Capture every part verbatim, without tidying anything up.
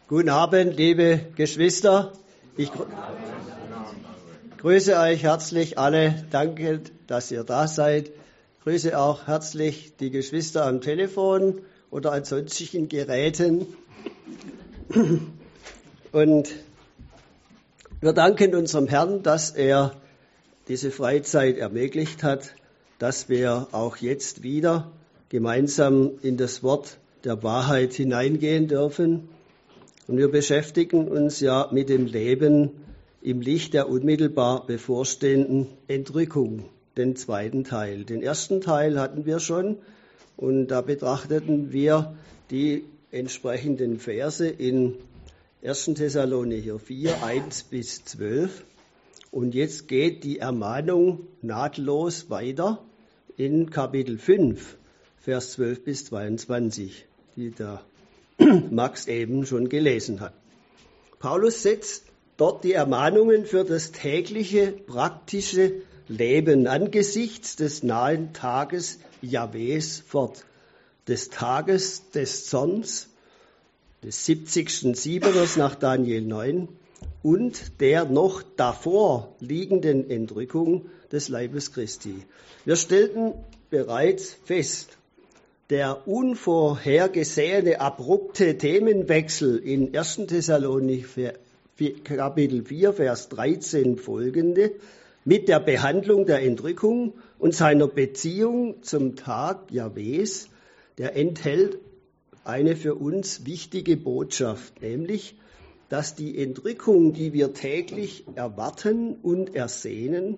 Guten Abend, liebe Geschwister. Ich grüße euch herzlich alle. Danke, dass ihr da seid. Ich grüße auch herzlich die Geschwister am Telefon oder an sonstigen Geräten. Und wir danken unserem Herrn, dass er diese Freizeit ermöglicht hat, dass wir auch jetzt wieder gemeinsam in das Wort der Wahrheit hineingehen dürfen. Und wir beschäftigen uns ja mit dem Leben im Licht der unmittelbar bevorstehenden Entrückung, den zweiten Teil. Den ersten Teil hatten wir schon und da betrachteten wir die entsprechenden Verse in ersten Thessalonicher vier, eins bis zwölf. Und jetzt geht die Ermahnung nahtlos weiter in Kapitel fünf, Vers zwölf bis zweiundzwanzig, die der Max eben schon gelesen hat. Paulus setzt dort die Ermahnungen für das tägliche, praktische Leben angesichts des nahen Tages Jahwes fort, des Tages des Zorns, des siebzigsten Siebers nach Daniel neun und der noch davor liegenden Entrückung des Leibes Christi. Wir stellten bereits fest, der unvorhergesehene, abrupte Themenwechsel in ersten Thessalonicher Kapitel vier, Vers dreizehn folgende mit der Behandlung der Entrückung und seiner Beziehung zum Tag Jahwes, der enthält eine für uns wichtige Botschaft, nämlich, dass die Entrückung, die wir täglich erwarten und ersehnen,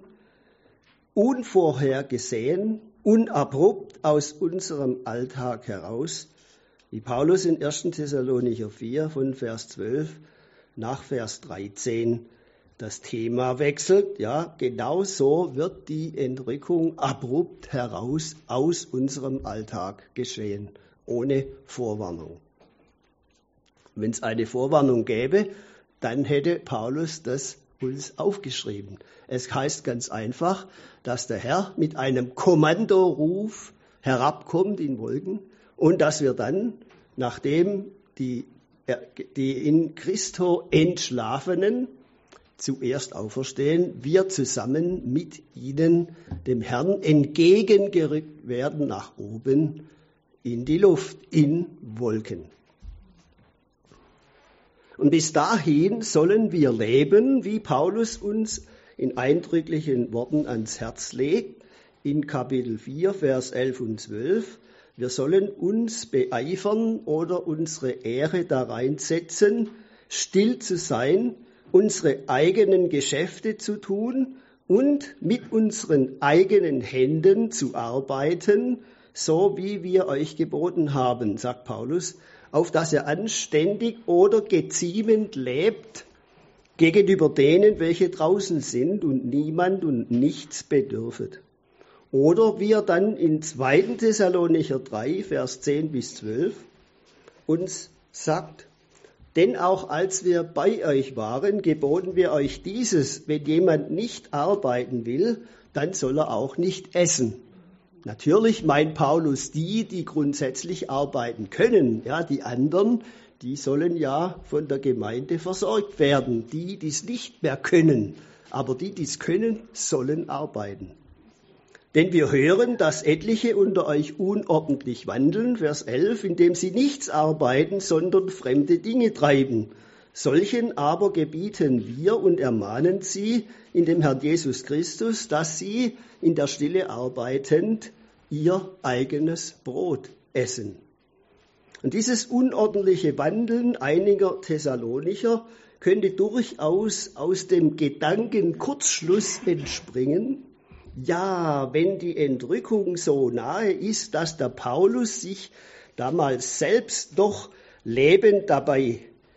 unvorhergesehen, unabrupt aus unserem Alltag heraus, wie Paulus in ersten Thessalonicher vier von Vers zwölf nach Vers dreizehn das Thema wechselt. Ja, genau so wird die Entrückung abrupt heraus aus unserem Alltag geschehen, ohne Vorwarnung. Wenn es eine Vorwarnung gäbe, dann hätte Paulus das uns aufgeschrieben. Es heißt ganz einfach, dass der Herr mit einem Kommandoruf herabkommt in Wolken und dass wir dann, nachdem die, die in Christo Entschlafenen zuerst auferstehen, wir zusammen mit ihnen dem Herrn entgegengerückt werden nach oben in die Luft, in Wolken. Und bis dahin sollen wir leben, wie Paulus uns in eindrücklichen Worten ans Herz legt, in Kapitel vier, Vers elf und zwölf. Wir sollen uns beeifern oder unsere Ehre da reinsetzen, still zu sein, unsere eigenen Geschäfte zu tun und mit unseren eigenen Händen zu arbeiten, so wie wir euch geboten haben, sagt Paulus, auf dass er anständig oder geziemend lebt gegenüber denen, welche draußen sind und niemand und nichts bedürfet. Oder wie er dann in zweiten Thessalonicher drei, Vers zehn bis zwölf uns sagt, denn auch als wir bei euch waren, geboten wir euch dieses, wenn jemand nicht arbeiten will, dann soll er auch nicht essen. Natürlich meint Paulus die, die grundsätzlich arbeiten können. Ja, die anderen, die sollen ja von der Gemeinde versorgt werden. Die, die es nicht mehr können. Aber die, die es können, sollen arbeiten. Denn wir hören, dass etliche unter euch unordentlich wandeln, Vers elf, indem sie nichts arbeiten, sondern fremde Dinge treiben. Solchen aber gebieten wir und ermahnen sie in dem Herrn Jesus Christus, dass sie in der Stille arbeitend ihr eigenes Brot essen. Und dieses unordentliche Wandeln einiger Thessalonicher könnte durchaus aus dem Gedankenkurzschluss entspringen, ja, wenn die Entrückung so nahe ist, dass der Paulus sich damals selbst doch lebend dabei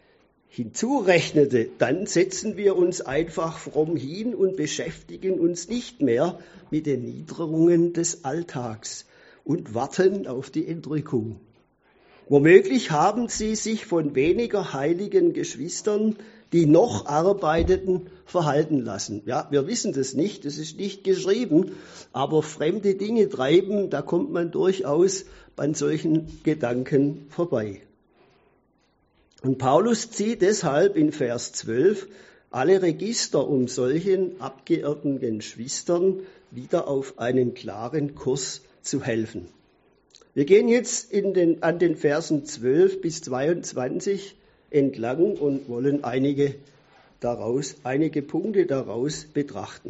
hinzurechnete, dann setzen wir uns einfach fromm hin und beschäftigen uns nicht mehr mit den Niederungen des Alltags und warten auf die Entrückung. Womöglich haben sie sich von weniger heiligen Geschwistern, die noch arbeiteten, verhalten lassen. Ja, wir wissen das nicht, das ist nicht geschrieben, aber fremde Dinge treiben, da kommt man durchaus an solchen Gedanken vorbei. Und Paulus zieht deshalb in Vers zwölf alle Register, um solchen abgeirrten Geschwistern wieder auf einen klaren Kurs zu helfen. Wir gehen jetzt in den, an den Versen zwölf bis zweiundzwanzig entlang und wollen einige, daraus, einige Punkte daraus betrachten.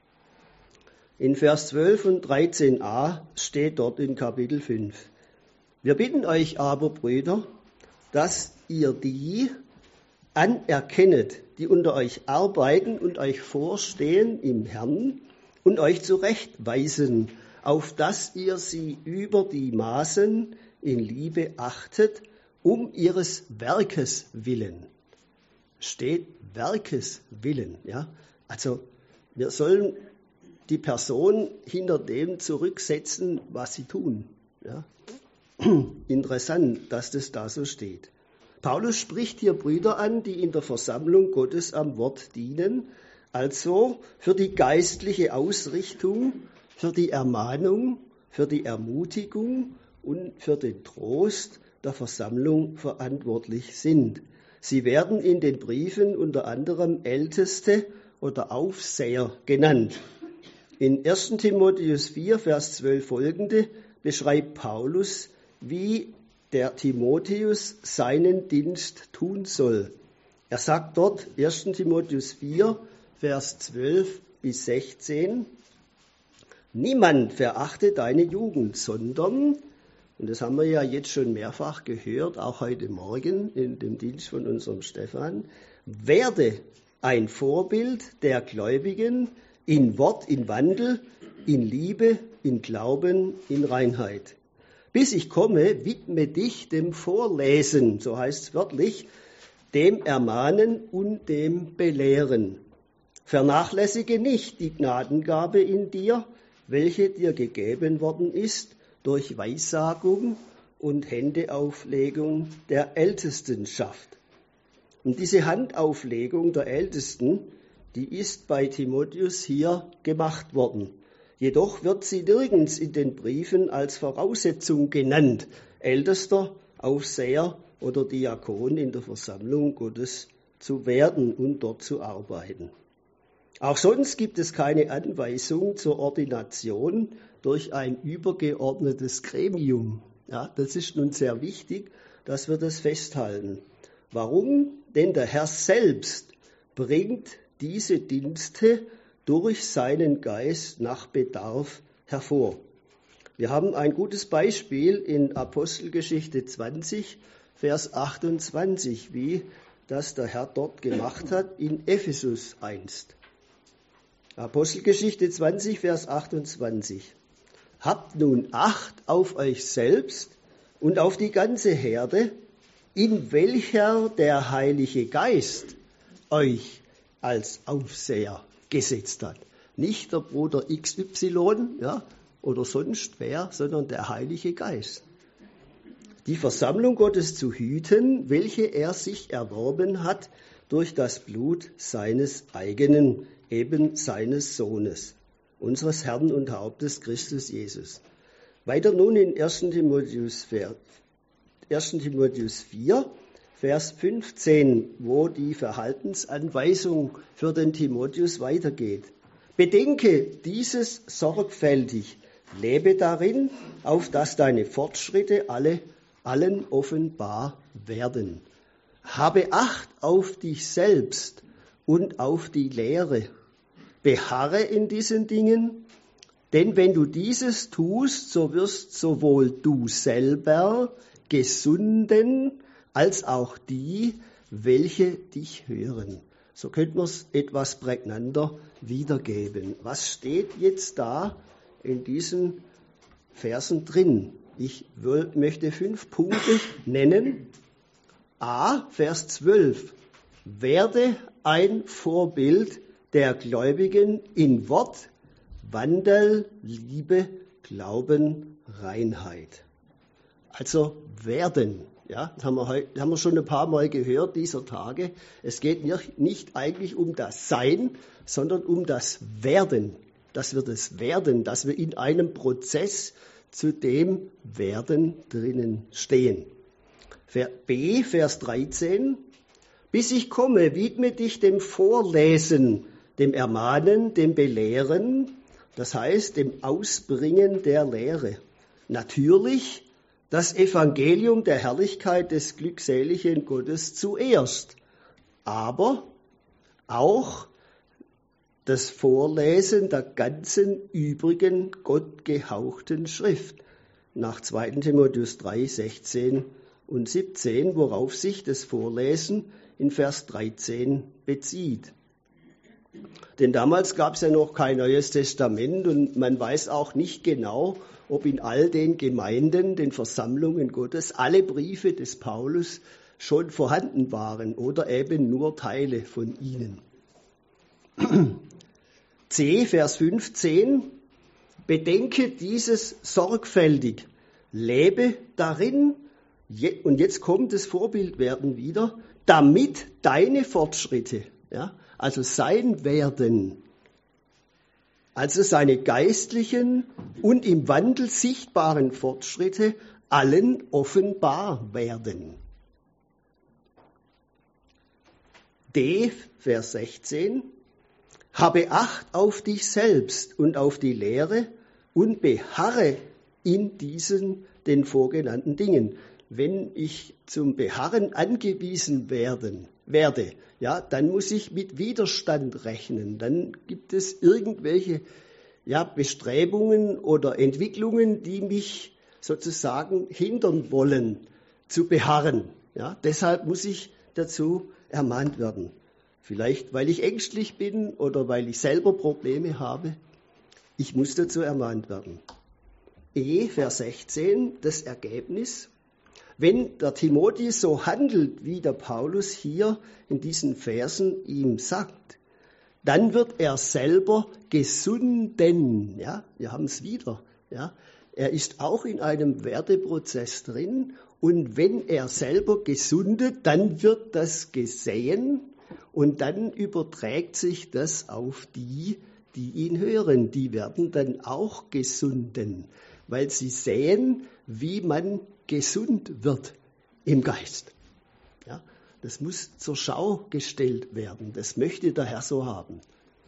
In Vers zwölf und dreizehn a steht dort in Kapitel fünf. Wir bitten euch aber, Brüder, dass ihr die anerkennet, die unter euch arbeiten und euch vorstehen im Herrn und euch zurechtweisen, auf dass ihr sie über die Maßen in Liebe achtet, um ihres Werkes willen. Steht Werkes willen, ja? Also wir sollen die Person hinter dem zurücksetzen, was sie tun. Ja? Interessant, dass das da so steht. Paulus spricht hier Brüder an, die in der Versammlung Gottes am Wort dienen, also für die geistliche Ausrichtung, für die Ermahnung, für die Ermutigung und für den Trost der Versammlung verantwortlich sind. Sie werden in den Briefen unter anderem Älteste oder Aufseher genannt. In ersten Timotheus vier, Vers zwölf folgende beschreibt Paulus, wie der Timotheus seinen Dienst tun soll. Er sagt dort, ersten Timotheus vier, Vers zwölf bis sechzehn, niemand verachte deine Jugend, sondern, und das haben wir ja jetzt schon mehrfach gehört, auch heute Morgen in dem Dienst von unserem Stefan, werde ein Vorbild der Gläubigen in Wort, in Wandel, in Liebe, in Glauben, in Reinheit. Bis ich komme, widme dich dem Vorlesen, so heißt es wörtlich, dem Ermahnen und dem Belehren. Vernachlässige nicht die Gnadengabe in dir, welche dir gegeben worden ist durch Weissagung und Händeauflegung der Ältestenschaft. Und diese Handauflegung der Ältesten, die ist bei Timotheus hier gemacht worden. Jedoch wird sie nirgends in den Briefen als Voraussetzung genannt, Ältester, Aufseher oder Diakon in der Versammlung Gottes zu werden und dort zu arbeiten. Auch sonst gibt es keine Anweisung zur Ordination durch ein übergeordnetes Gremium. Ja, das ist nun sehr wichtig, dass wir das festhalten. Warum? Denn der Herr selbst bringt diese Dienste durch seinen Geist nach Bedarf hervor. Wir haben ein gutes Beispiel in Apostelgeschichte zwanzig, Vers achtundzwanzig, wie das der Herr dort gemacht hat in Ephesus einst. Apostelgeschichte zwanzig, Vers achtundzwanzig. Habt nun Acht auf euch selbst und auf die ganze Herde, in welcher der Heilige Geist euch als Aufseher gesetzt hat. Nicht der Bruder X Y, ja, oder sonst wer, sondern der Heilige Geist. Die Versammlung Gottes zu hüten, welche er sich erworben hat durch das Blut seines eigenen, eben seines Sohnes, unseres Herrn und Hauptes Christus Jesus. Weiter nun in ersten Timotheus vier, Vers fünfzehn, wo die Verhaltensanweisung für den Timotheus weitergeht. Bedenke dieses sorgfältig, lebe darin, auf dass deine Fortschritte alle, allen offenbar werden. Habe Acht auf dich selbst und auf die Lehre. Beharre in diesen Dingen, denn wenn du dieses tust, so wirst sowohl du selber gesunden, als auch die, welche dich hören. So könnte man es etwas prägnanter wiedergeben. Was steht jetzt da in diesen Versen drin? Ich will, möchte fünf Punkte nennen. A, Vers zwölf. Werde ein Vorbild der Gläubigen in Wort, Wandel, Liebe, Glauben, Reinheit. Also werden. Ja, das haben wir, heute, haben wir schon ein paar Mal gehört dieser Tage. Es geht nicht, nicht eigentlich um das Sein, sondern um das Werden. Dass wir das Werden, dass wir in einem Prozess zu dem Werden drinnen stehen. B, Vers dreizehn. Bis ich komme, widme dich dem Vorlesen, dem Ermahnen, dem Belehren, das heißt dem Ausbringen der Lehre. Natürlich das Evangelium der Herrlichkeit des glückseligen Gottes zuerst, aber auch das Vorlesen der ganzen übrigen gottgehauchten Schrift nach zweiten Timotheus drei, sechzehn und siebzehn, worauf sich das Vorlesen in Vers dreizehn bezieht. Denn damals gab es ja noch kein Neues Testament und man weiß auch nicht genau, ob in all den Gemeinden, den Versammlungen Gottes, alle Briefe des Paulus schon vorhanden waren oder eben nur Teile von ihnen. C, Vers fünfzehn. Bedenke dieses sorgfältig, lebe darin, und jetzt kommt das Vorbildwerden wieder, damit deine Fortschritte, ja, also sein Werden, also seine geistlichen und im Wandel sichtbaren Fortschritte allen offenbar werden. D, Vers sechzehn. Habe Acht auf dich selbst und auf die Lehre und beharre in diesen den vorgenannten Dingen. Wenn ich zum Beharren angewiesen werden, werde, ja, dann muss ich mit Widerstand rechnen. Dann gibt es irgendwelche ja, Bestrebungen oder Entwicklungen, die mich sozusagen hindern wollen, zu beharren. Ja, deshalb muss ich dazu ermahnt werden. Vielleicht, weil ich ängstlich bin oder weil ich selber Probleme habe. Ich muss dazu ermahnt werden. E, Vers sechzehn, das Ergebnis. Wenn der Timotheus so handelt, wie der Paulus hier in diesen Versen ihm sagt, dann wird er selber gesunden. Ja, wir haben es wieder. Ja, er ist auch in einem Werdeprozess drin. Und wenn er selber gesundet, dann wird das gesehen. Und dann überträgt sich das auf die, die ihn hören. Die werden dann auch gesunden, weil sie sehen, wie man gesund wird im Geist. Ja, das muss zur Schau gestellt werden. Das möchte der Herr so haben.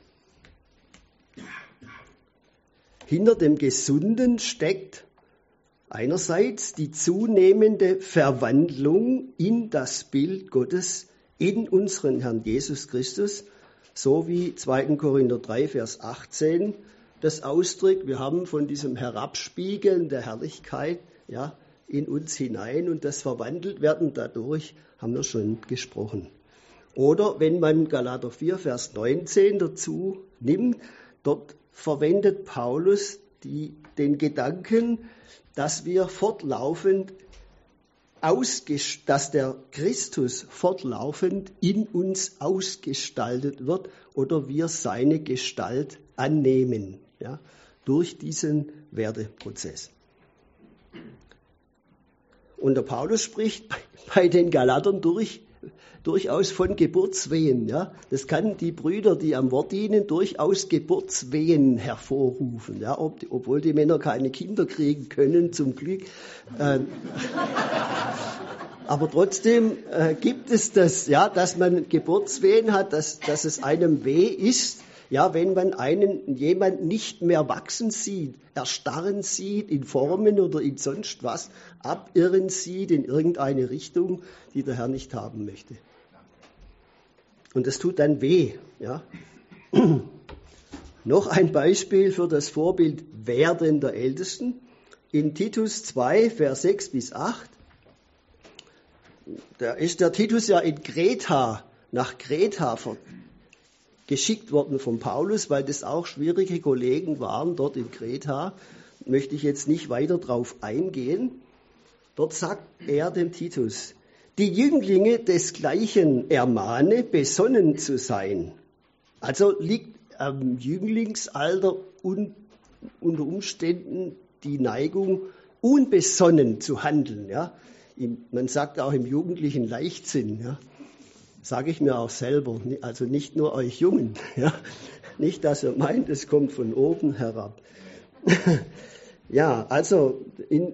Hinter dem Gesunden steckt einerseits die zunehmende Verwandlung in das Bild Gottes, in unseren Herrn Jesus Christus, so wie zweiten Korinther drei, Vers achtzehn das ausdrückt. Wir haben von diesem Herabspiegeln der Herrlichkeit ja, in uns hinein und das verwandelt werden dadurch, haben wir schon gesprochen. Oder wenn man Galater vier, Vers neunzehn dazu nimmt, dort verwendet Paulus die, den Gedanken, dass wir fortlaufend dass der Christus fortlaufend in uns ausgestaltet wird oder wir seine Gestalt annehmen, ja, durch diesen Werdeprozess. Und der Paulus spricht bei, bei den Galatern durch, durchaus von Geburtswehen. Ja. Das kann die Brüder, die am Wort dienen, durchaus Geburtswehen hervorrufen, ja, ob, obwohl die Männer keine Kinder kriegen können, zum Glück. Ähm, aber trotzdem äh, gibt es das, ja, dass man Geburtswehen hat, dass, dass es einem weh ist, ja, wenn man einen jemand nicht mehr wachsen sieht, erstarren sieht in Formen oder in sonst was, abirren sieht in irgendeine Richtung, die der Herr nicht haben möchte. Und das tut dann weh. Ja. Noch ein Beispiel für das Vorbild Werden der Ältesten. In Titus zwei, Vers sechs bis acht. Da ist der Titus ja in Kreta, nach Kreta geschickt worden von Paulus, weil das auch schwierige Kollegen waren dort in Kreta. Möchte ich jetzt nicht weiter drauf eingehen. Dort sagt er dem Titus, die Jünglinge desgleichen ermahne, besonnen zu sein. Also liegt am Jünglingsalter un, unter Umständen die Neigung, unbesonnen zu handeln. Ja? Man sagt auch im jugendlichen Leichtsinn. Ja? Sage ich mir auch selber, also nicht nur euch Jungen. Ja? Nicht, dass ihr meint, es kommt von oben herab. Ja, also in,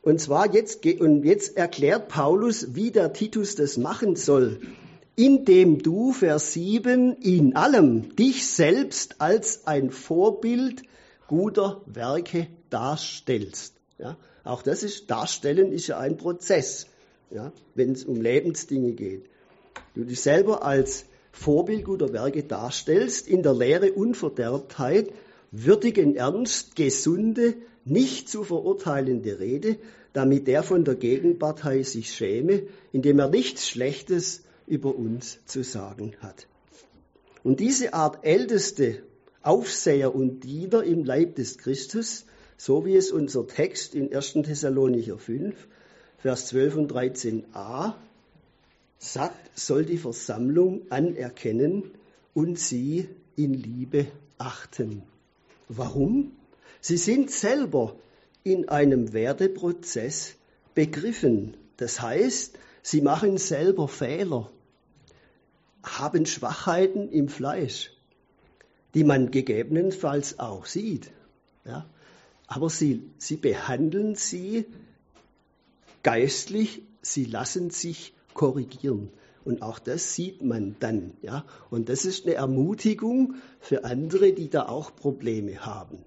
Und zwar jetzt, und jetzt erklärt Paulus, wie der Titus das machen soll. Indem du, Vers sieben, in allem dich selbst als ein Vorbild guter Werke darstellst. Ja, auch das ist, Darstellen ist ja ein Prozess, ja, wenn es um Lebensdinge geht. Du dich selber als Vorbild guter Werke darstellst, in der Lehre Unverderbtheit, würdigen Ernst, gesunde, nicht zu verurteilende Rede, damit der von der Gegenpartei sich schäme, indem er nichts Schlechtes über uns zu sagen hat. Und diese Art Älteste, Aufseher und Diener im Leib des Christus, so wie es unser Text in erster Thessalonicher fünf, Vers zwölf und dreizehn a sagt, soll die Versammlung anerkennen und sie in Liebe achten. Warum? Sie sind selber in einem Werdeprozess begriffen. Das heißt, sie machen selber Fehler, haben Schwachheiten im Fleisch, die man gegebenenfalls auch sieht. Ja? Aber sie, sie behandeln sie geistlich, sie lassen sich korrigieren. Und auch das sieht man dann. Ja? Und das ist eine Ermutigung für andere, die da auch Probleme haben.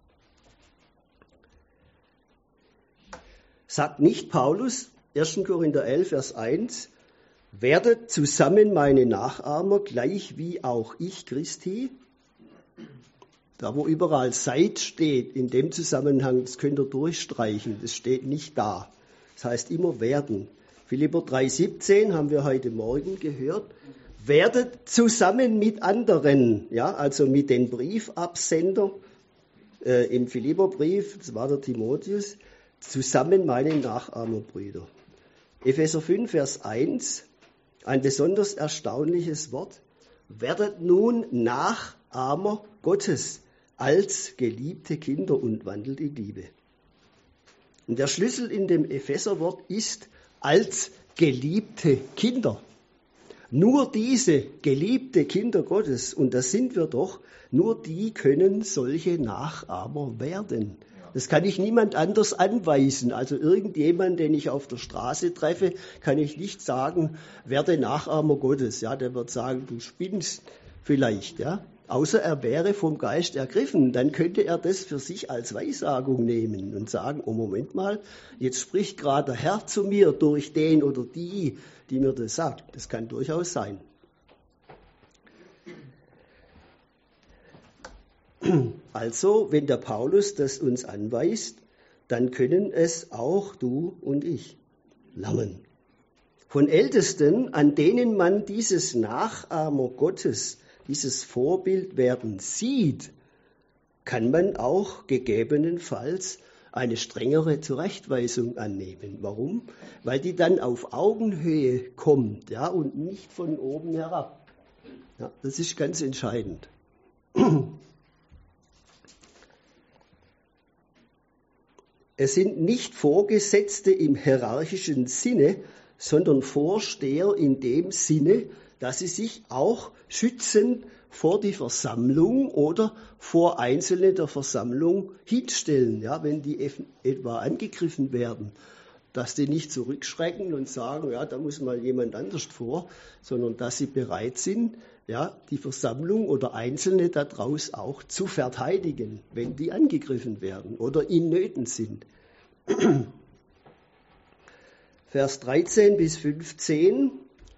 Sagt nicht Paulus, erster Korinther elf, Vers eins, werdet zusammen meine Nachahmer, gleich wie auch ich Christi. Da, wo überall seid steht, in dem Zusammenhang, das könnt ihr durchstreichen, das steht nicht da. Das heißt immer werden. Philipper drei siebzehn haben wir heute Morgen gehört. Werdet zusammen mit anderen, ja, also mit den Briefabsendern äh, im Philipperbrief, das war der Timotheus, zusammen meine Nachahmerbrüder. Epheser fünf, Vers eins, ein besonders erstaunliches Wort. Werdet nun Nachahmer Gottes als geliebte Kinder und wandelt in Liebe. Und der Schlüssel in dem Epheserwort ist als geliebte Kinder. Nur diese geliebte Kinder Gottes, und das sind wir doch, nur die können solche Nachahmer werden. Das kann ich niemand anders anweisen. Also irgendjemand, den ich auf der Straße treffe, kann ich nicht sagen, werde Nachahmer Gottes. Ja, der wird sagen, du spinnst vielleicht, ja. Außer er wäre vom Geist ergriffen, dann könnte er das für sich als Weissagung nehmen und sagen, oh Moment mal, jetzt spricht gerade der Herr zu mir durch den oder die, die mir das sagt. Das kann durchaus sein. Also, wenn der Paulus das uns anweist, dann können es auch du und ich lernen. Von Ältesten, an denen man dieses Nachahmer Gottes, dieses Vorbild werden sieht, kann man auch gegebenenfalls eine strengere Zurechtweisung annehmen. Warum? Weil die dann auf Augenhöhe kommt, ja, und nicht von oben herab. Ja, das ist ganz entscheidend. Es sind nicht Vorgesetzte im hierarchischen Sinne, sondern Vorsteher in dem Sinne, dass sie sich auch schützen vor die Versammlung oder vor Einzelne der Versammlung hinstellen, ja, wenn die etwa angegriffen werden, dass die nicht zurückschrecken und sagen, ja, da muss mal jemand anders vor, sondern dass sie bereit sind, ja, die Versammlung oder Einzelne daraus auch zu verteidigen, wenn die angegriffen werden oder in Nöten sind. Vers dreizehn bis fünfzehn,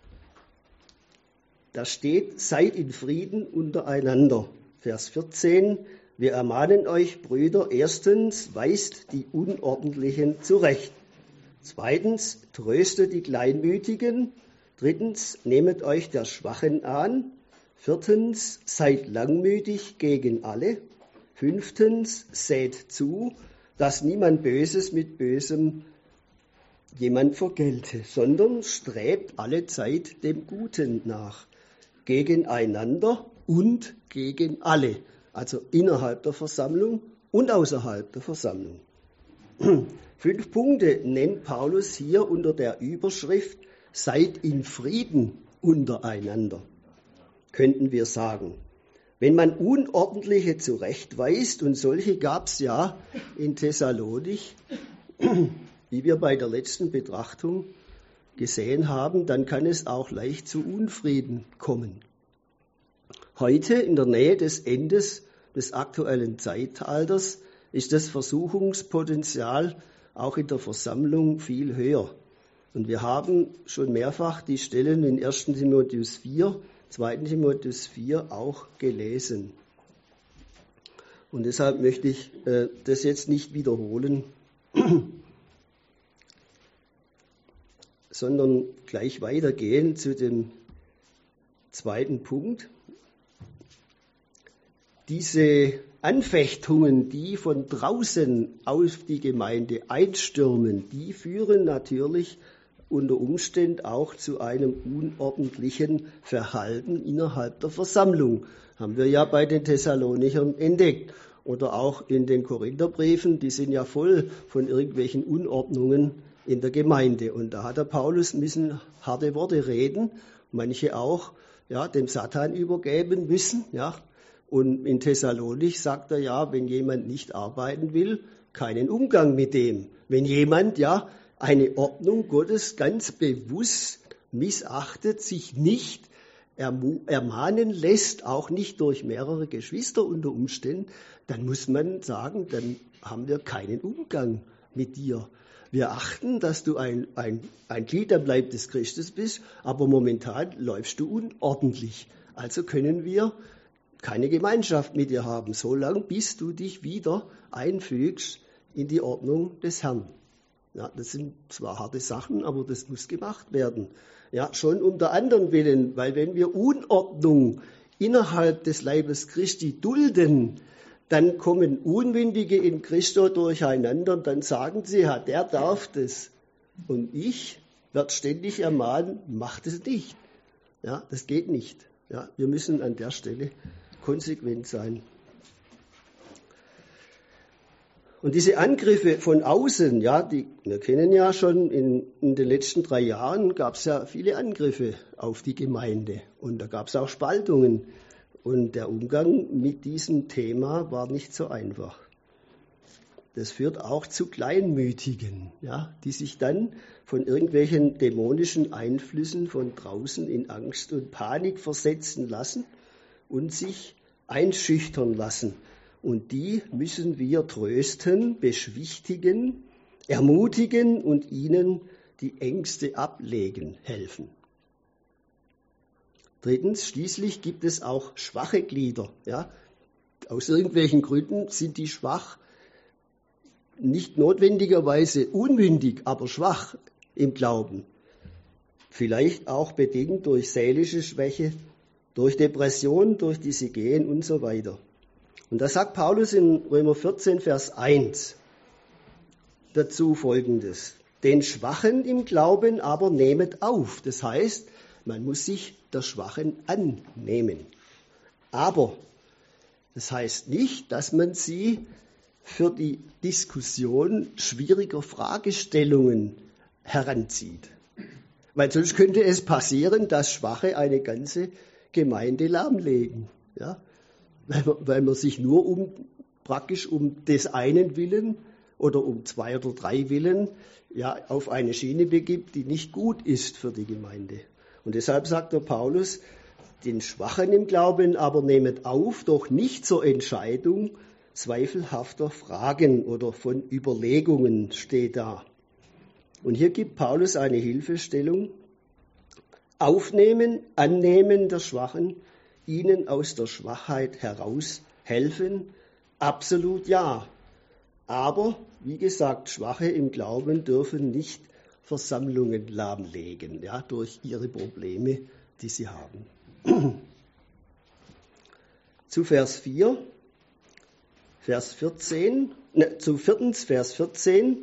da steht, seid in Frieden untereinander. Vers vierzehn, wir ermahnen euch, Brüder, erstens, weist die Unordentlichen zurecht. Zweitens, tröstet die Kleinmütigen. Drittens, nehmet euch der Schwachen an. Viertens, seid langmütig gegen alle. Fünftens, seht zu, dass niemand Böses mit Bösem jemand vergelte, sondern strebt allezeit dem Guten nach, gegeneinander und gegen alle, also innerhalb der Versammlung und außerhalb der Versammlung. Fünf Punkte nennt Paulus hier unter der Überschrift, seid in Frieden untereinander, könnten wir sagen. Wenn man Unordentliche zurechtweist, und solche gab es ja in Thessalonich, wie wir bei der letzten Betrachtung gesehen haben, dann kann es auch leicht zu Unfrieden kommen. Heute, in der Nähe des Endes des aktuellen Zeitalters, ist das Versuchungspotenzial auch in der Versammlung viel höher. Und wir haben schon mehrfach die Stellen in ersten Timotheus vier, zweiten Timotheus vier auch gelesen. Und deshalb möchte ich äh, das jetzt nicht wiederholen, sondern gleich weitergehen zu dem zweiten Punkt. Diese Anfechtungen, die von draußen auf die Gemeinde einstürmen, die führen natürlich unter Umständen auch zu einem unordentlichen Verhalten innerhalb der Versammlung. Haben wir ja bei den Thessalonichern entdeckt. Oder auch in den Korintherbriefen, die sind ja voll von irgendwelchen Unordnungen in der Gemeinde. Und da hat der Paulus müssen harte Worte reden, manche auch ja, dem Satan übergeben müssen. Ja. Und in Thessalonich sagt er ja, wenn jemand nicht arbeiten will, keinen Umgang mit dem. Wenn jemand ja eine Ordnung Gottes ganz bewusst missachtet, sich nicht ermahnen lässt, auch nicht durch mehrere Geschwister unter Umständen, dann muss man sagen, dann haben wir keinen Umgang mit dir. Wir achten, dass du ein, ein, ein Glied am Leib des Christus bist, aber momentan läufst du unordentlich. Also können wir keine Gemeinschaft mit dir haben, solange bis du dich wieder einfügst in die Ordnung des Herrn. Ja, das sind zwar harte Sachen, aber das muss gemacht werden. Ja, schon um der anderen willen, weil wenn wir Unordnung innerhalb des Leibes Christi dulden, dann kommen Unmündige in Christo durcheinander und dann sagen sie, ja, der darf das. Und ich werde ständig ermahnen, mach das nicht. Ja, das geht nicht. Ja, wir müssen an der Stelle konsequent sein. Und diese Angriffe von außen, ja, die wir kennen ja schon, in, in den letzten drei Jahren gab es ja viele Angriffe auf die Gemeinde und da gab es auch Spaltungen und der Umgang mit diesem Thema war nicht so einfach. Das führt auch zu Kleinmütigen, ja, die sich dann von irgendwelchen dämonischen Einflüssen von draußen in Angst und Panik versetzen lassen und sich einschüchtern lassen. Und die müssen wir trösten, beschwichtigen, ermutigen und ihnen die Ängste ablegen helfen. Drittens, schließlich gibt es auch schwache Glieder. Ja? Aus irgendwelchen Gründen sind die schwach, nicht notwendigerweise unmündig, aber schwach im Glauben. Vielleicht auch bedingt durch seelische Schwäche, durch Depression, durch diese Gehen und so weiter. Und da sagt Paulus in Römer vierzehn, Vers eins dazu Folgendes. Den Schwachen im Glauben aber nehmet auf. Das heißt, man muss sich der Schwachen annehmen. Aber das heißt nicht, dass man sie für die Diskussion schwieriger Fragestellungen heranzieht. Weil sonst könnte es passieren, dass Schwache eine ganze Gemeinde lahmlegen. Ja? Weil man, weil man sich nur um praktisch um des einen Willen oder um zwei oder drei Willen ja, auf eine Schiene begibt, die nicht gut ist für die Gemeinde. Und deshalb sagt der Paulus, den Schwachen im Glauben aber nehmet auf, doch nicht zur Entscheidung zweifelhafter Fragen oder von Überlegungen steht da. Und hier gibt Paulus eine Hilfestellung. Aufnehmen, annehmen der Schwachen, ihnen aus der Schwachheit heraus helfen, absolut ja. Aber, wie gesagt, Schwache im Glauben dürfen nicht Versammlungen lahmlegen, ja, durch ihre Probleme, die sie haben. Zu Vers vier, Vers vierzehn, ne, zu viertens, Vers vierzehn,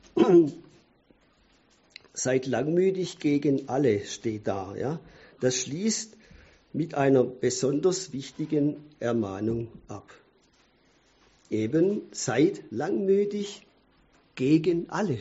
seid langmütig gegen alle, steht da. Ja. Das schließt mit einer besonders wichtigen Ermahnung ab. Eben, seid langmütig gegen alle.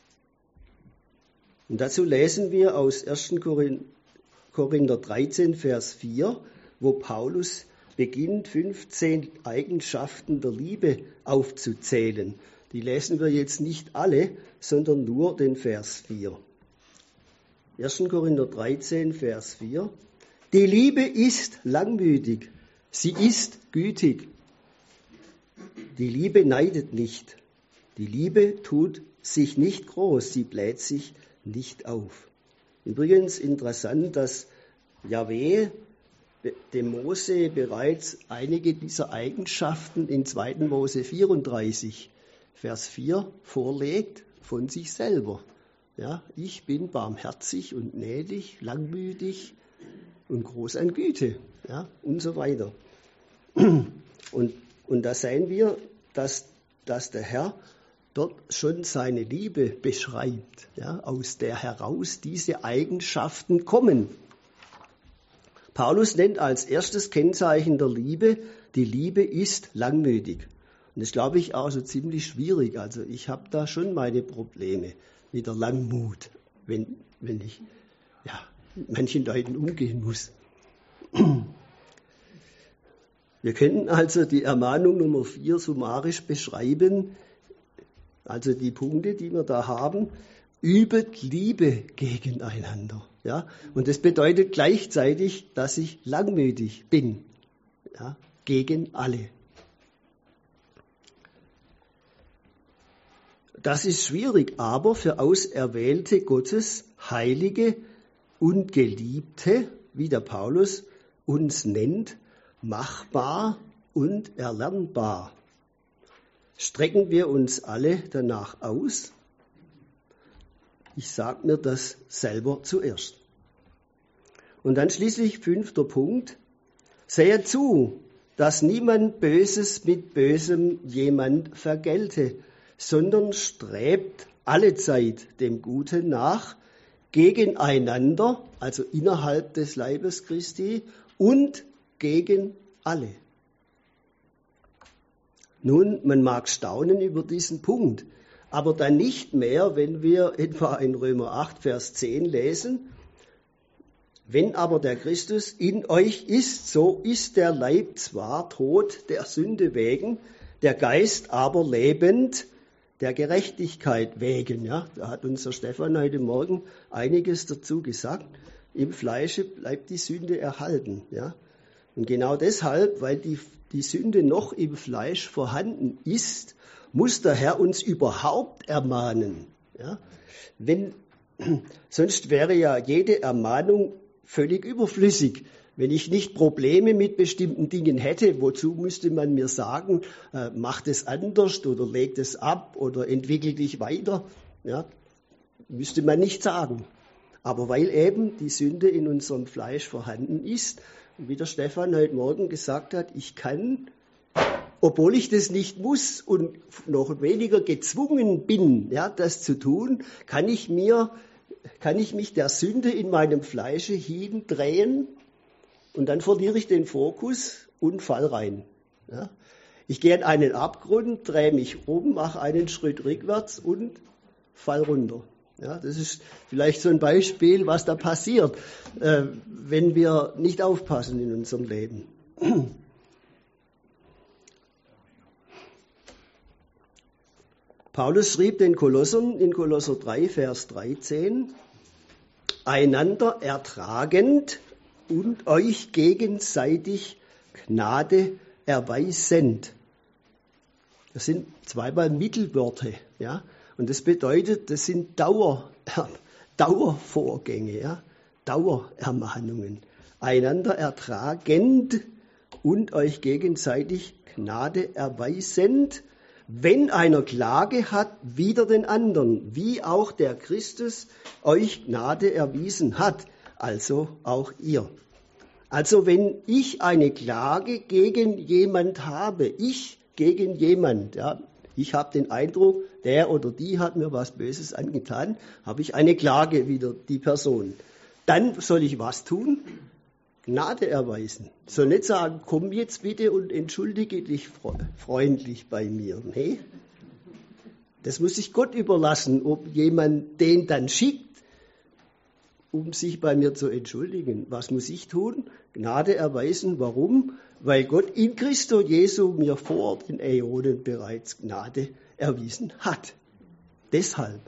Und dazu lesen wir aus ersten Korinther dreizehn, Vers vier, wo Paulus beginnt, fünfzehn Eigenschaften der Liebe aufzuzählen. Die lesen wir jetzt nicht alle, sondern nur den Vers vier. erster Korinther dreizehn, Vers vier. Die Liebe ist langmütig, sie ist gütig. Die Liebe neidet nicht. Die Liebe tut sich nicht groß, sie bläht sich nicht auf. Übrigens interessant, dass Jahwe dem Mose bereits einige dieser Eigenschaften in zweiter Mose vierunddreißig, Vers vier vorlegt von sich selber. Ja, ich bin barmherzig und gnädig, langmütig und groß an Güte, ja, und so weiter. Und, und da sehen wir, dass, dass der Herr dort schon seine Liebe beschreibt, ja, aus der heraus diese Eigenschaften kommen. Paulus nennt als erstes Kennzeichen der Liebe, die Liebe ist langmütig. Und das glaube ich auch so ziemlich schwierig. Also ich habe da schon meine Probleme mit der Langmut, wenn, wenn ich ja, mit manchen Leuten umgehen muss. Wir könnten also die Ermahnung Nummer vier summarisch beschreiben, also die Punkte, die wir da haben, übet Liebe gegeneinander. Ja? Und das bedeutet gleichzeitig, dass ich langmütig bin, ja? Gegen alle. Das ist schwierig, aber für Auserwählte Gottes, Heilige und Geliebte, wie der Paulus uns nennt, machbar und erlernbar. Strecken wir uns alle danach aus? Ich sage mir das selber zuerst. Und dann schließlich fünfter Punkt. Sehe zu, dass niemand Böses mit Bösem jemand vergelte, sondern strebt allezeit dem Guten nach, gegeneinander, also innerhalb des Leibes Christi und gegen alle. Nun, man mag staunen über diesen Punkt, aber dann nicht mehr, wenn wir etwa in Römer acht, Vers zehn lesen, wenn aber der Christus in euch ist, so ist der Leib zwar tot der Sünde wegen, der Geist aber lebend der Gerechtigkeit wegen. Ja, da hat unser Stefan heute Morgen einiges dazu gesagt. Im Fleische bleibt die Sünde erhalten. Ja. Und genau deshalb, weil die, die Sünde noch im Fleisch vorhanden ist, muss der Herr uns überhaupt ermahnen. Ja. Wenn, sonst wäre ja jede Ermahnung völlig überflüssig. Wenn ich nicht Probleme mit bestimmten Dingen hätte, wozu müsste man mir sagen, äh, mach das anders oder leg das ab oder entwickel dich weiter? Ja, müsste man nicht sagen. Aber weil eben die Sünde in unserem Fleisch vorhanden ist, und wie der Stefan heute Morgen gesagt hat, ich kann, obwohl ich das nicht muss und noch weniger gezwungen bin, ja, das zu tun, kann ich mir, kann ich mich der Sünde in meinem Fleische hindrehen. Und dann verliere ich den Fokus und fall rein. Ja. Ich gehe in einen Abgrund, drehe mich um, mache einen Schritt rückwärts und fall runter. Ja, das ist vielleicht so ein Beispiel, was da passiert, äh, wenn wir nicht aufpassen in unserem Leben. Paulus schrieb den Kolossern in Kolosser drei, Vers dreizehn, einander ertragend und euch gegenseitig Gnade erweisend. Das sind zweimal Mittelwörter, ja, und das bedeutet, das sind Dauer, Dauervorgänge, ja, Dauerermahnungen. Einander ertragend und euch gegenseitig Gnade erweisend, wenn einer Klage hat wider den anderen, wie auch der Christus euch Gnade erwiesen hat, also auch ihr. Also wenn ich eine Klage gegen jemand habe, ich gegen jemand, ja, ich habe den Eindruck, der oder die hat mir was Böses angetan, habe ich eine Klage wider die Person. Dann soll ich was tun? Gnade erweisen. Soll nicht sagen, komm jetzt bitte und entschuldige dich freundlich bei mir. Nee, das muss ich Gott überlassen, ob jemand den dann schickt, um sich bei mir zu entschuldigen. Was muss ich tun? Gnade erweisen. Warum? Weil Gott in Christo Jesu mir vor den Äonen bereits Gnade erwiesen hat. Deshalb.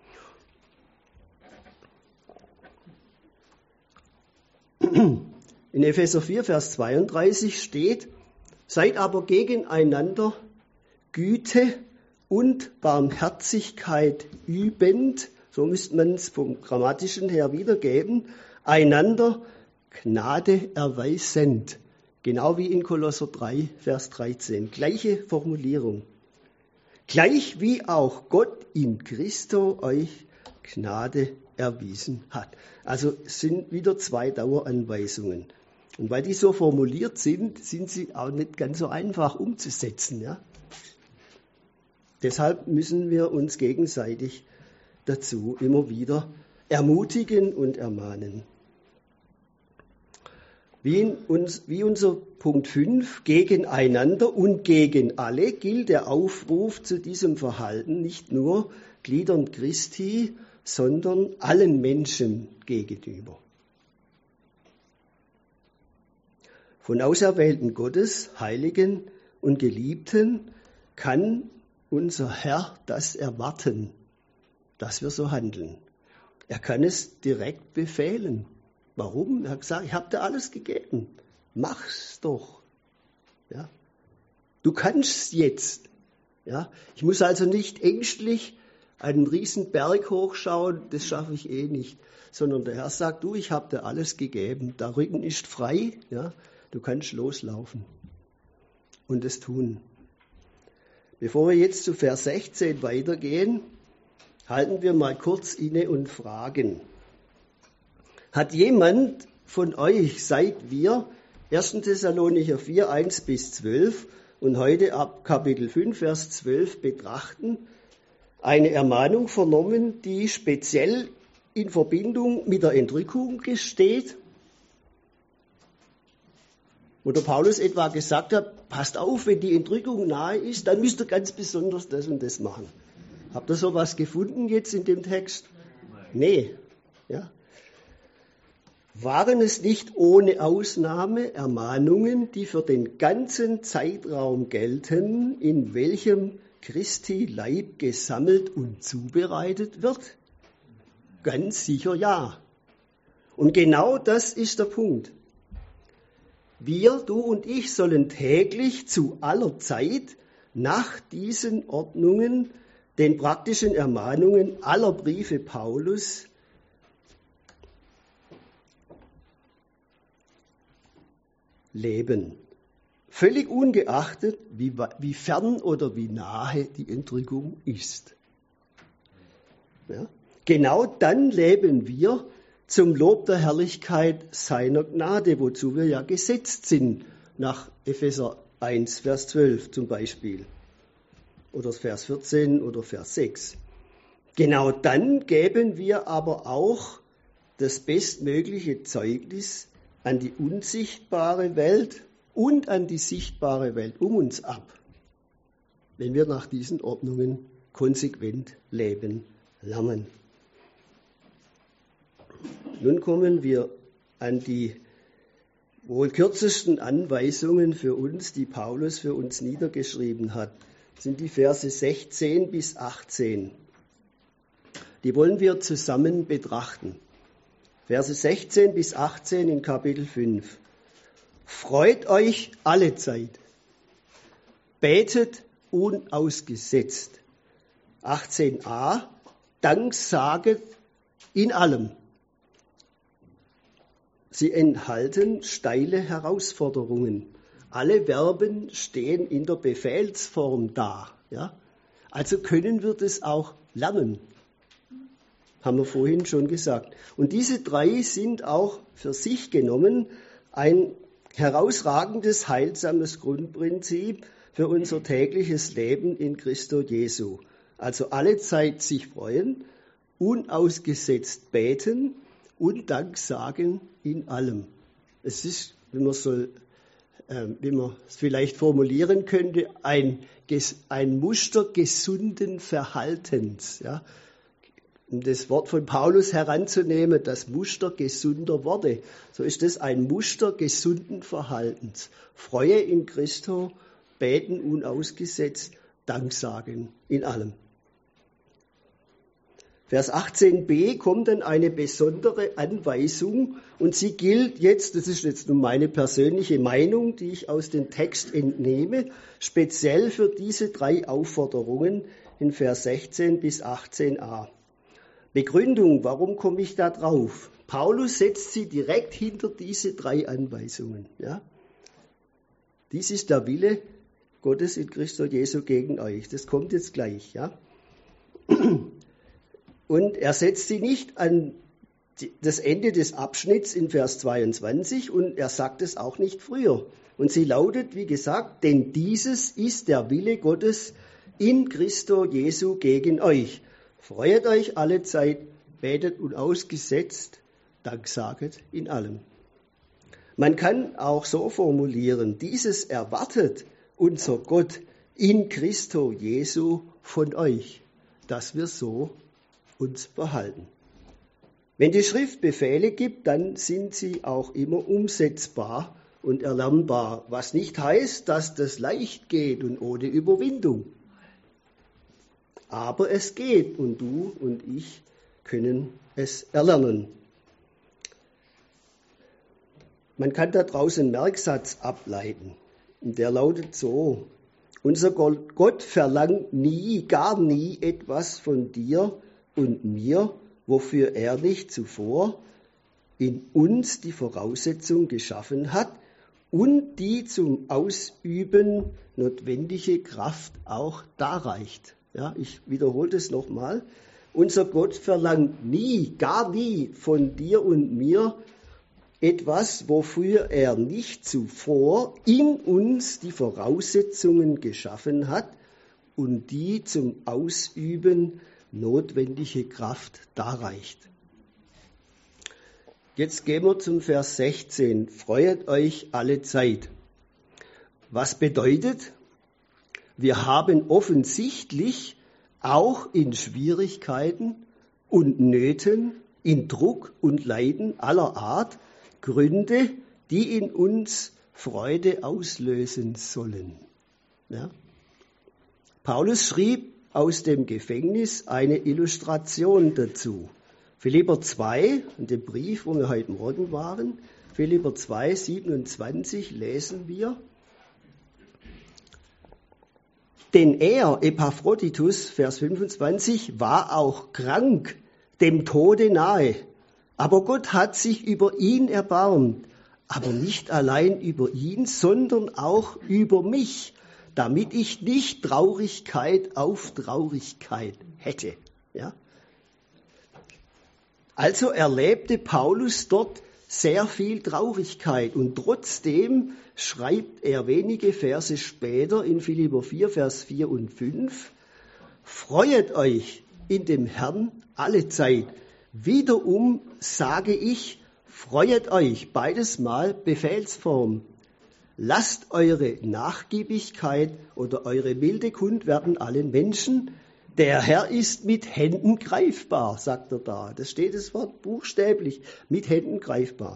In Epheser vier, Vers zweiunddreißig steht, seid aber gegeneinander Güte und Barmherzigkeit übend, so müsste man es vom Grammatischen her wiedergeben, einander Gnade erweisend. Genau wie in Kolosser drei, Vers dreizehn. Gleiche Formulierung. Gleich wie auch Gott in Christo euch Gnade erwiesen hat. Also es sind wieder zwei Daueranweisungen. Und weil die so formuliert sind, sind sie auch nicht ganz so einfach umzusetzen. Ja? Deshalb müssen wir uns gegenseitig dazu immer wieder ermutigen und ermahnen. Wie, in uns, wie unser Punkt fünf, gegeneinander und gegen alle, gilt der Aufruf zu diesem Verhalten nicht nur Gliedern Christi, sondern allen Menschen gegenüber. Von Auserwählten Gottes, Heiligen und Geliebten kann unser Herr das erwarten, dass wir so handeln. Er kann es direkt befehlen. Warum? Er hat gesagt, ich habe dir alles gegeben. Mach's doch. Ja? Du kannst jetzt. Ja? Ich muss also nicht ängstlich einen riesen Berg hochschauen, das schaffe ich eh nicht. Sondern der Herr sagt, du, ich habe dir alles gegeben. Der Rücken ist frei. Ja? Du kannst loslaufen und es tun. Bevor wir jetzt zu Vers sechzehn weitergehen, halten wir mal kurz inne und fragen. Hat jemand von euch, seit wir erster Thessalonicher vier, eins bis zwölf und heute ab Kapitel fünf, Vers zwölf betrachten, eine Ermahnung vernommen, die speziell in Verbindung mit der Entrückung steht? Wo der Paulus etwa gesagt hat, passt auf, wenn die Entrückung nahe ist, dann müsst ihr ganz besonders das und das machen. Habt ihr sowas gefunden jetzt in dem Text? Nee. Ja. Waren es nicht ohne Ausnahme Ermahnungen, die für den ganzen Zeitraum gelten, in welchem Christi Leib gesammelt und zubereitet wird? Ganz sicher ja. Und genau das ist der Punkt. Wir, du und ich, sollen täglich zu aller Zeit nach diesen Ordnungen, den praktischen Ermahnungen aller Briefe Paulus leben. Völlig ungeachtet, wie, wie fern oder wie nahe die Entrückung ist. Ja? Genau dann leben wir zum Lob der Herrlichkeit seiner Gnade, wozu wir ja gesetzt sind, nach Epheser eins, Vers zwölf zum Beispiel. Oder Vers vierzehn oder Vers sechs. Genau dann geben wir aber auch das bestmögliche Zeugnis an die unsichtbare Welt und an die sichtbare Welt um uns ab, wenn wir nach diesen Ordnungen konsequent leben lernen. Nun kommen wir an die wohl kürzesten Anweisungen für uns, die Paulus für uns niedergeschrieben hat. Das sind die Verse sechzehn bis achtzehn. Die wollen wir zusammen betrachten. Verse sechzehn bis achtzehn in Kapitel fünf. Freut euch alle Zeit. Betet unausgesetzt. achtzehn a. Danksaget in allem. Sie enthalten steile Herausforderungen. Alle Verben stehen in der Befehlsform da. Ja? Also können wir das auch lernen. Haben wir vorhin schon gesagt. Und diese drei sind auch für sich genommen ein herausragendes, heilsames Grundprinzip für unser tägliches Leben in Christo Jesu. Also alle Zeit sich freuen, unausgesetzt beten und Dank sagen in allem. Es ist, wenn man so, äh, wie man es vielleicht formulieren könnte, ein, ein Muster gesunden Verhaltens. Ja? Um das Wort von Paulus heranzunehmen, das Muster gesunder Worte. So ist das ein Muster gesunden Verhaltens. Freue in Christo, beten unausgesetzt, Dank sagen in allem. Vers achtzehn b kommt dann eine besondere Anweisung und sie gilt jetzt, das ist jetzt nur meine persönliche Meinung, die ich aus dem Text entnehme, speziell für diese drei Aufforderungen in Vers sechzehn bis achtzehn a. Begründung, warum komme ich da drauf? Paulus setzt sie direkt hinter diese drei Anweisungen. Ja? Dies ist der Wille Gottes in Christus Jesu gegen euch. Das kommt jetzt gleich. Ja? Und er setzt sie nicht an das Ende des Abschnitts in Vers zweiundzwanzig und er sagt es auch nicht früher. Und sie lautet, wie gesagt, denn dieses ist der Wille Gottes in Christo Jesu gegen euch. Freut euch alle Zeit, betet und ausgesetzt, Dank saget in allem. Man kann auch so formulieren, dieses erwartet unser Gott in Christo Jesu von euch, dass wir so uns verhalten. Wenn die Schrift Befehle gibt, dann sind sie auch immer umsetzbar und erlernbar, was nicht heißt, dass das leicht geht und ohne Überwindung. Aber es geht und du und ich können es erlernen. Man kann daraus einen Merksatz ableiten. Und der lautet so: Unser Gott verlangt nie, gar nie etwas von dir und mir, wofür er nicht zuvor in uns die Voraussetzung geschaffen hat und die zum Ausüben notwendige Kraft auch darreicht. Ja, ich wiederhole das nochmal. Unser Gott verlangt nie, gar nie von dir und mir etwas, wofür er nicht zuvor in uns die Voraussetzungen geschaffen hat und die zum Ausüben notwendige Kraft darreicht. Jetzt gehen wir zum Vers sechzehn. Freut euch alle Zeit. Was bedeutet? Wir haben offensichtlich auch in Schwierigkeiten und Nöten, in Druck und Leiden aller Art Gründe, die in uns Freude auslösen sollen. Ja? Paulus schrieb aus dem Gefängnis eine Illustration dazu. Philipper zwei, in dem Brief, wo wir heute Morgen waren, Philipper zwei, siebenundzwanzig lesen wir: Denn er, Epaphroditus, Vers fünfundzwanzig, war auch krank, dem Tode nahe. Aber Gott hat sich über ihn erbarmt, aber nicht allein über ihn, sondern auch über mich, damit ich nicht Traurigkeit auf Traurigkeit hätte. Ja? Also erlebte Paulus dort sehr viel Traurigkeit und trotzdem schreibt er wenige Verse später in Philipper vier, Vers vier und fünf, freut euch in dem Herrn alle Zeit. Wiederum sage ich, freut euch, beides Mal Befehlsform. Lasst eure Nachgiebigkeit oder eure Milde kund werden allen Menschen. Der Herr ist mit Händen greifbar, sagt er da. Das steht das Wort buchstäblich, mit Händen greifbar.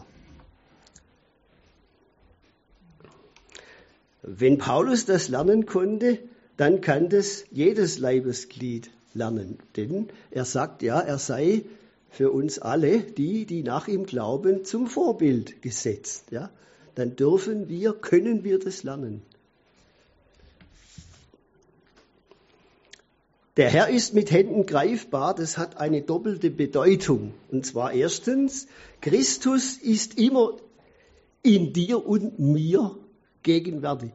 Wenn Paulus das lernen konnte, dann kann das jedes Leibesglied lernen. Denn er sagt ja, er sei für uns alle, die, die nach ihm glauben, zum Vorbild gesetzt. Ja? Dann dürfen wir, können wir das lernen. Der Herr ist mit Händen greifbar, das hat eine doppelte Bedeutung. Und zwar erstens, Christus ist immer in dir und mir gegenwärtig.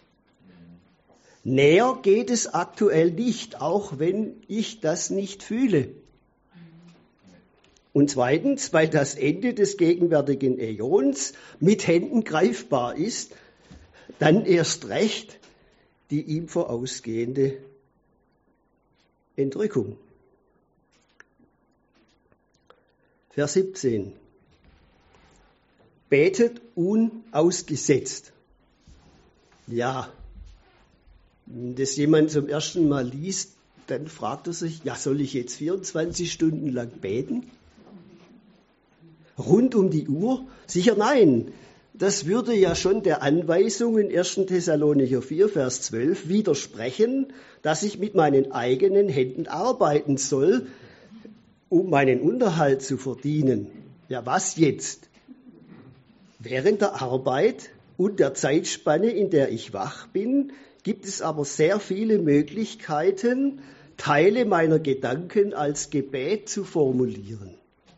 Näher geht es aktuell nicht, auch wenn ich das nicht fühle. Und zweitens, weil das Ende des gegenwärtigen Äons mit Händen greifbar ist, dann erst recht die ihm vorausgehende Entrückung. Vers siebzehn. Betet unausgesetzt. Ja, wenn das jemand zum ersten Mal liest, dann fragt er sich, ja, soll ich jetzt vierundzwanzig Stunden lang beten? Rund um die Uhr? Sicher nein. das würde ja schon der Anweisung in erster Thessalonicher vier, Vers zwölf widersprechen, dass ich mit meinen eigenen Händen arbeiten soll, um meinen Unterhalt zu verdienen. Ja, was jetzt? Während der Arbeit und der Zeitspanne, in der ich wach bin, gibt es aber sehr viele Möglichkeiten, Teile meiner Gedanken als Gebet zu formulieren.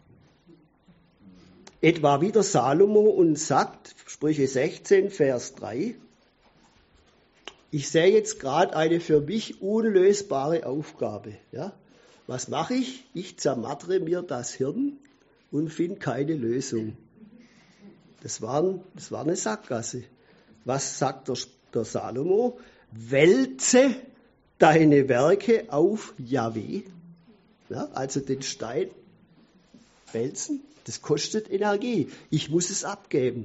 Etwa wie der Salomo uns sagt, Sprüche sechzehn, Vers drei, ich sehe jetzt gerade eine für mich unlösbare Aufgabe. Ja? Was mache ich? Ich zermattere mir das Hirn und finde keine Lösung. Das war, das war eine Sackgasse. Was sagt der, der Salomo? Wälze deine Werke auf Jahwe. Ja, also den Stein wälzen, das kostet Energie. Ich muss es abgeben.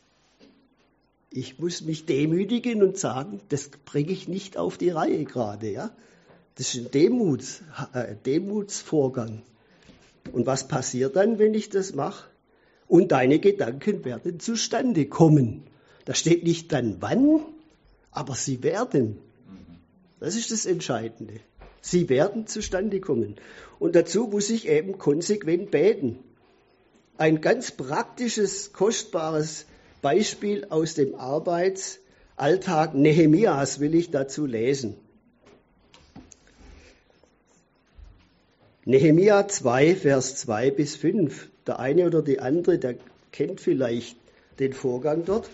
Ich muss mich demütigen und sagen, das bringe ich nicht auf die Reihe gerade. Ja? Das ist ein Demuts, äh, Demutsvorgang. Und was passiert dann, wenn ich das mache? Und deine Gedanken werden zustande kommen. Da steht nicht dann wann, aber sie werden. Das ist das Entscheidende. Sie werden zustande kommen. Und dazu muss ich eben konsequent beten. Ein ganz praktisches, kostbares Beispiel aus dem Arbeitsalltag Nehemias will ich dazu lesen. Nehemia zwei, Vers zwei bis fünf. Der eine oder die andere, der kennt vielleicht den Vorgang dort.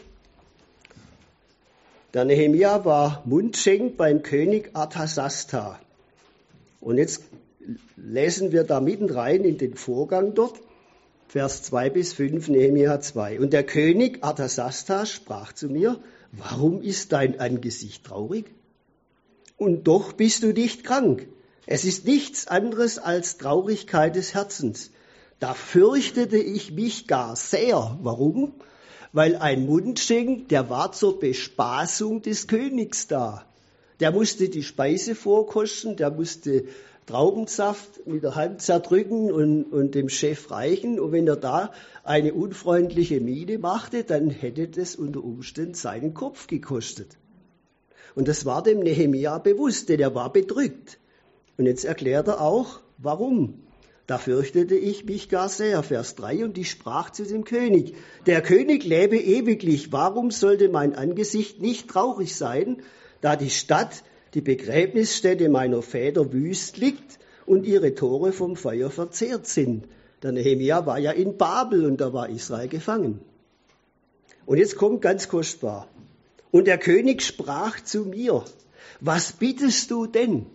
Der Nehemia war Mundschenk beim König Arthasasta. Und jetzt lesen wir da mitten rein in den Vorgang dort, Vers zwei bis fünf, Nehemia zwei. Und der König Arthasasta sprach zu mir, warum ist dein Angesicht traurig? Und doch bist du nicht krank. Es ist nichts anderes als Traurigkeit des Herzens. Da fürchtete ich mich gar sehr. Warum? Weil ein Mundschenk, der war zur Bespaßung des Königs da. Der musste die Speise vorkosten, der musste Traubensaft mit der Hand zerdrücken und, und dem Chef reichen. Und wenn er da eine unfreundliche Miene machte, dann hätte das unter Umständen seinen Kopf gekostet. Und das war dem Nehemia bewusst, denn er war bedrückt. Und jetzt erklärt er auch, warum. Da fürchtete ich mich gar sehr, Vers drei, und ich sprach zu dem König, der König lebe ewiglich, warum sollte mein Angesicht nicht traurig sein, da die Stadt, die Begräbnisstätte meiner Väter wüst liegt und ihre Tore vom Feuer verzehrt sind. Der Nehemia war ja in Babel und da war Israel gefangen. Und jetzt kommt ganz kostbar. Und der König sprach zu mir, was bittest du denn?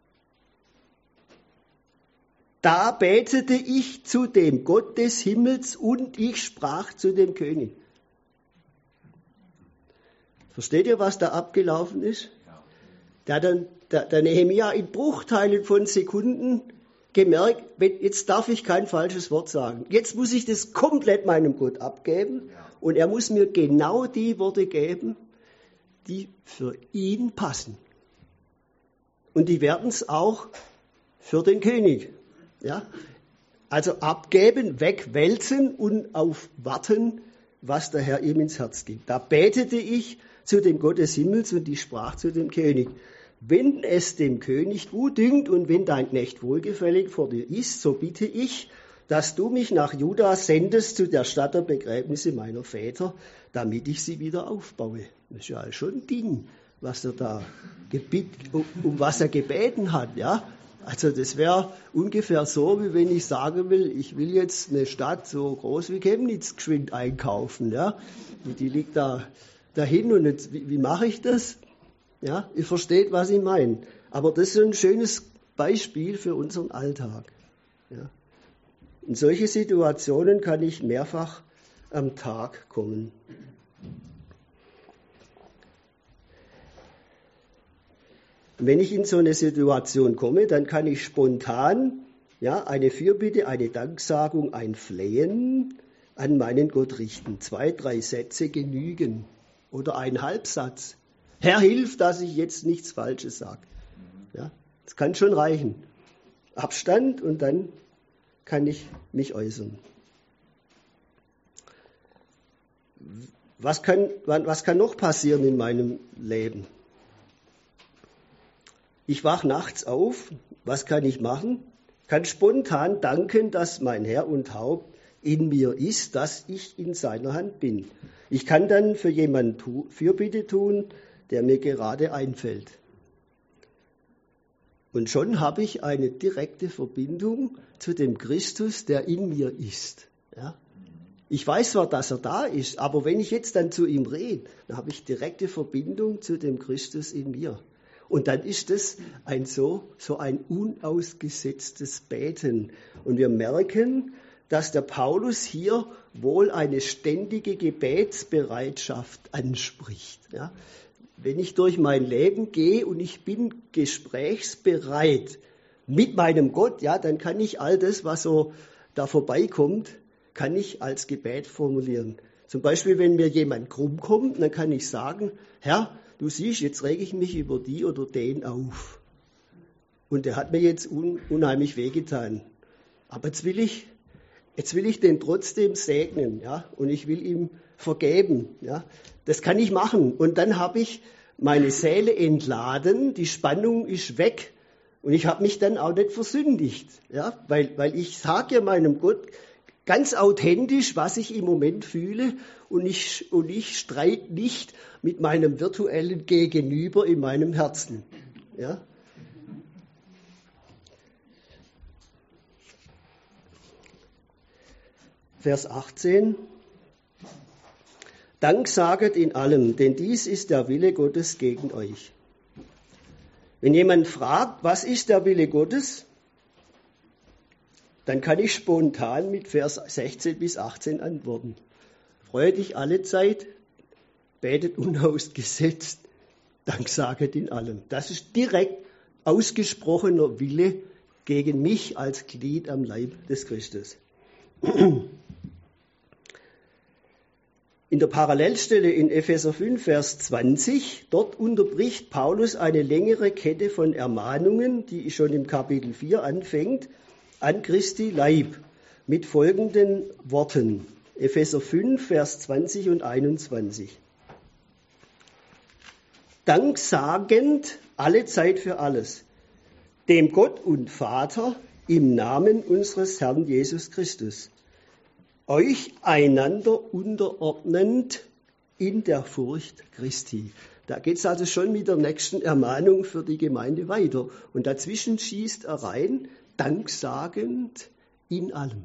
Da betete ich zu dem Gott des Himmels und ich sprach zu dem König. Versteht ihr, was da abgelaufen ist? Da hat dann der, der Nehemia in Bruchteilen von Sekunden gemerkt, jetzt darf ich kein falsches Wort sagen. Jetzt muss ich das komplett meinem Gott abgeben und er muss mir genau die Worte geben, die für ihn passen. Und die werden es auch für den König. Ja, also abgeben, wegwälzen und auf warten, was der Herr ihm ins Herz gibt. Da betete ich zu dem Gott des Himmels und ich sprach zu dem König, wenn es dem König gut dünkt und wenn dein Knecht wohlgefällig vor dir ist, so bitte ich, dass du mich nach Juda sendest zu der Stadt der Begräbnisse meiner Väter, damit ich sie wieder aufbaue. Das ist ja schon ein Ding, was er da gebet, um, um was er gebeten hat, ja. Also das wäre ungefähr so, wie wenn ich sagen will, ich will jetzt eine Stadt so groß wie Chemnitz geschwind einkaufen. Ja? Die liegt da dahin und jetzt, wie, wie mache ich das? Ja, ihr versteht, was ich meine. Aber das ist ein schönes Beispiel für unseren Alltag. Ja? In solche Situationen kann ich mehrfach am Tag kommen. Wenn ich in so eine Situation komme, dann kann ich spontan ja, eine Fürbitte, eine Danksagung, ein Flehen an meinen Gott richten. Zwei, drei Sätze genügen oder ein Halbsatz. Herr, hilf, dass ich jetzt nichts Falsches sage. Ja, das kann schon reichen. Abstand und dann kann ich mich äußern. Was kann, was kann noch passieren in meinem Leben? Ich wach nachts auf. Was kann ich machen? Kann spontan danken, dass mein Herr und Haupt in mir ist, dass ich in seiner Hand bin. Ich kann dann für jemanden tu, Fürbitte tun, der mir gerade einfällt. Und schon habe ich eine direkte Verbindung zu dem Christus, der in mir ist. Ja? Ich weiß zwar, dass er da ist, aber wenn ich jetzt dann zu ihm rede, dann habe ich direkte Verbindung zu dem Christus in mir. Und dann ist es ein so, so ein unausgesetztes Beten. Und wir merken, dass der Paulus hier wohl eine ständige Gebetsbereitschaft anspricht. Ja? Wenn ich durch mein Leben gehe und ich bin gesprächsbereit mit meinem Gott, ja, dann kann ich all das, was so da vorbeikommt, kann ich als Gebet formulieren. Zum Beispiel, wenn mir jemand krumm kommt, dann kann ich sagen, Herr, du siehst, jetzt rege ich mich über die oder den auf. Und der hat mir jetzt un- unheimlich wehgetan. Aber jetzt will ich, jetzt will ich den trotzdem segnen, ja, und ich will ihm vergeben, ja. Das kann ich machen. Und dann habe ich meine Seele entladen, die Spannung ist weg und ich habe mich dann auch nicht versündigt, ja, weil, weil ich sage ja meinem Gott ganz authentisch, was ich im Moment fühle und ich, und ich streite nicht mit meinem virtuellen Gegenüber in meinem Herzen, ja. Vers achtzehn. Dank saget in allem, denn dies ist der Wille Gottes gegen euch. Wenn jemand fragt, was ist der Wille Gottes, dann kann ich spontan mit Vers sechzehn bis achtzehn antworten. Freue dich alle Zeit, betet unausgesetzt, Dank saget in allem. Das ist direkt ausgesprochener Wille gegen mich als Glied am Leib des Christus. In der Parallelstelle in Epheser fünf, Vers zwanzig, dort unterbricht Paulus eine längere Kette von Ermahnungen, die schon im Kapitel vier anfängt, an Christi Leib, mit folgenden Worten. Epheser fünf, Vers zwanzig und einundzwanzig. Danksagend alle Zeit für alles, dem Gott und Vater im Namen unseres Herrn Jesus Christus, euch einander unterordnend in der Furcht Christi. Da geht es also schon mit der nächsten Ermahnung für die Gemeinde weiter. Und dazwischen schießt er rein, danksagend in allem.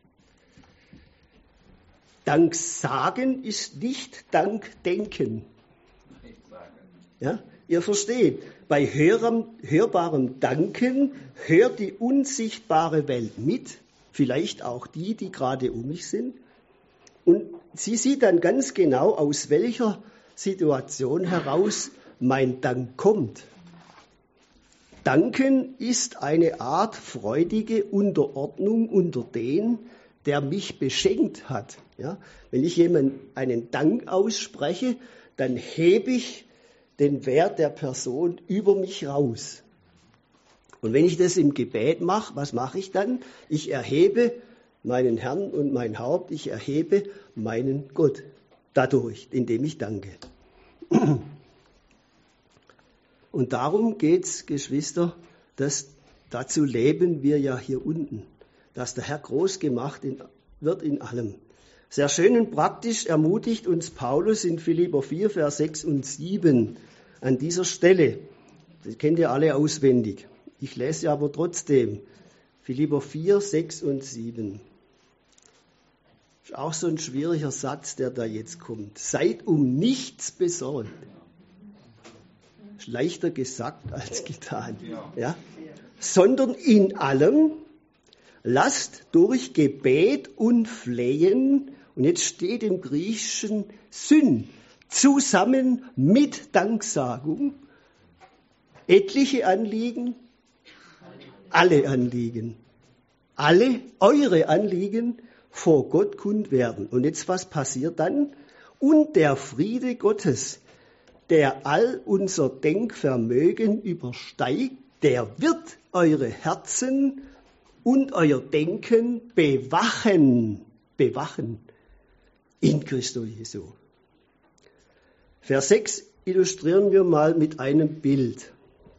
Danksagen ist nicht Dankdenken. Ja, ihr versteht, bei hörem, hörbarem Danken hört die unsichtbare Welt mit, vielleicht auch die, die gerade um mich sind. Und sie sieht dann ganz genau, aus welcher Situation heraus mein Dank kommt. Danken ist eine Art freudige Unterordnung unter den, der mich beschenkt hat. Ja? Wenn ich jemandem einen Dank ausspreche, dann hebe ich den Wert der Person über mich raus. Und wenn ich das im Gebet mache, was mache ich dann? Ich erhebe meinen Herrn und mein Haupt, ich erhebe meinen Gott dadurch, indem ich danke. Und darum geht's, Geschwister, dass dazu leben wir ja hier unten, dass der Herr groß gemacht wird in allem. Sehr schön und praktisch ermutigt uns Paulus in Philipper vier, Vers sechs und sieben an dieser Stelle. Das kennt ihr alle auswendig. Ich lese aber trotzdem Philipper vier, sechs und sieben. Das ist auch so ein schwieriger Satz, der da jetzt kommt. Seid um nichts besorgt. Das ist leichter gesagt als getan. Ja? Sondern in allem lasst durch Gebet und Flehen, und jetzt steht im Griechischen Syn, zusammen mit Danksagung, etliche Anliegen, alle Anliegen, alle eure Anliegen vor Gott kund werden. Und jetzt, was passiert dann? Und der Friede Gottes, der all unser Denkvermögen übersteigt, der wird eure Herzen und euer Denken bewachen, bewachen in Christo Jesu. Vers sechs illustrieren wir mal mit einem Bild.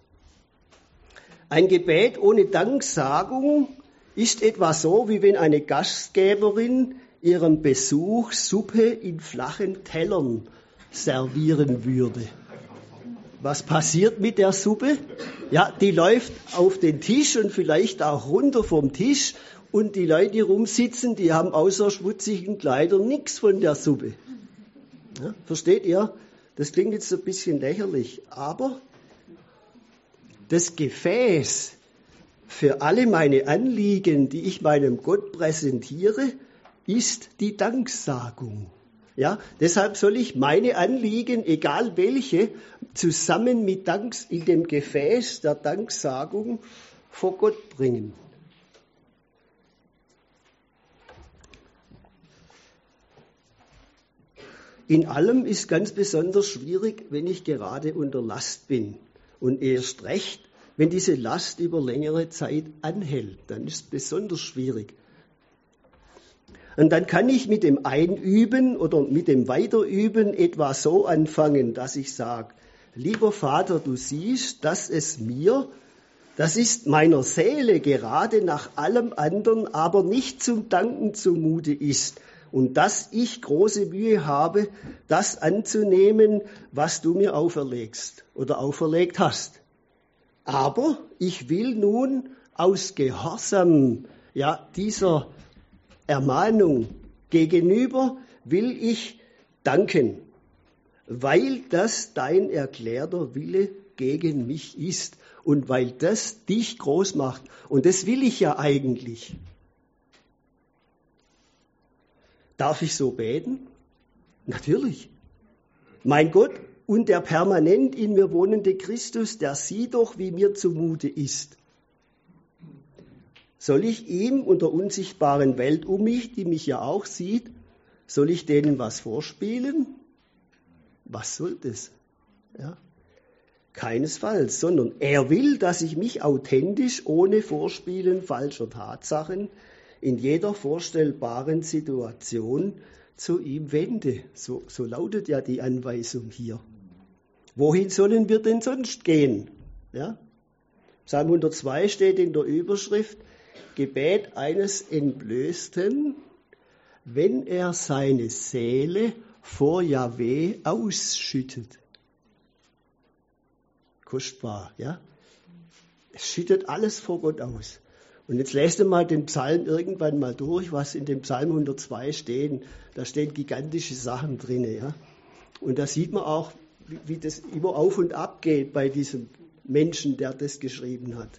Ein Gebet ohne Danksagung ist etwa so, wie wenn eine Gastgeberin ihrem Besuch Suppe in flachen Tellern servieren würde. Was passiert mit der Suppe? Ja, die läuft auf den Tisch und vielleicht auch runter vom Tisch und die Leute, die rumsitzen, die haben außer schmutzigen Kleidern nichts von der Suppe. Ja, versteht ihr? Das klingt jetzt ein bisschen lächerlich, aber das Gefäß für alle meine Anliegen, die ich meinem Gott präsentiere, ist die Danksagung. Ja, deshalb soll ich meine Anliegen, egal welche, zusammen mit Danks in dem Gefäß der Danksagung vor Gott bringen. In allem ist ganz besonders schwierig, wenn ich gerade unter Last bin. Und erst recht, wenn diese Last über längere Zeit anhält, dann ist es besonders schwierig. Und dann kann ich mit dem Einüben oder mit dem Weiterüben etwa so anfangen, dass ich sage, lieber Vater, du siehst, dass es mir, das ist meiner Seele gerade nach allem anderen, aber nicht zum Danken zumute ist. Und dass ich große Mühe habe, das anzunehmen, was du mir auferlegst oder auferlegt hast. Aber ich will nun aus Gehorsam, ja, dieser Ermahnung gegenüber, will ich danken, weil das dein erklärter Wille gegen mich ist und weil das dich groß macht. Und das will ich ja eigentlich. Darf ich so beten? Natürlich. Mein Gott und der permanent in mir wohnende Christus, der sieht doch, wie mir zumute ist. Soll ich ihm und der unsichtbaren Welt um mich, die mich ja auch sieht, soll ich denen was vorspielen? Was soll das? Ja. Keinesfalls, sondern er will, dass ich mich authentisch, ohne Vorspielen falscher Tatsachen, in jeder vorstellbaren Situation zu ihm wende. So, so lautet ja die Anweisung hier. Wohin sollen wir denn sonst gehen? Ja? Psalm hundertzwei steht in der Überschrift, Gebet eines Entblößten, wenn er seine Seele vor Jahwe ausschüttet. Kostbar, ja? Es schüttet alles vor Gott aus. Und jetzt lest ihr mal den Psalm irgendwann mal durch, was in dem Psalm hundertzwei steht. Da stehen gigantische Sachen drin. Ja? Und da sieht man auch, wie, wie das immer auf und ab geht bei diesem Menschen, der das geschrieben hat.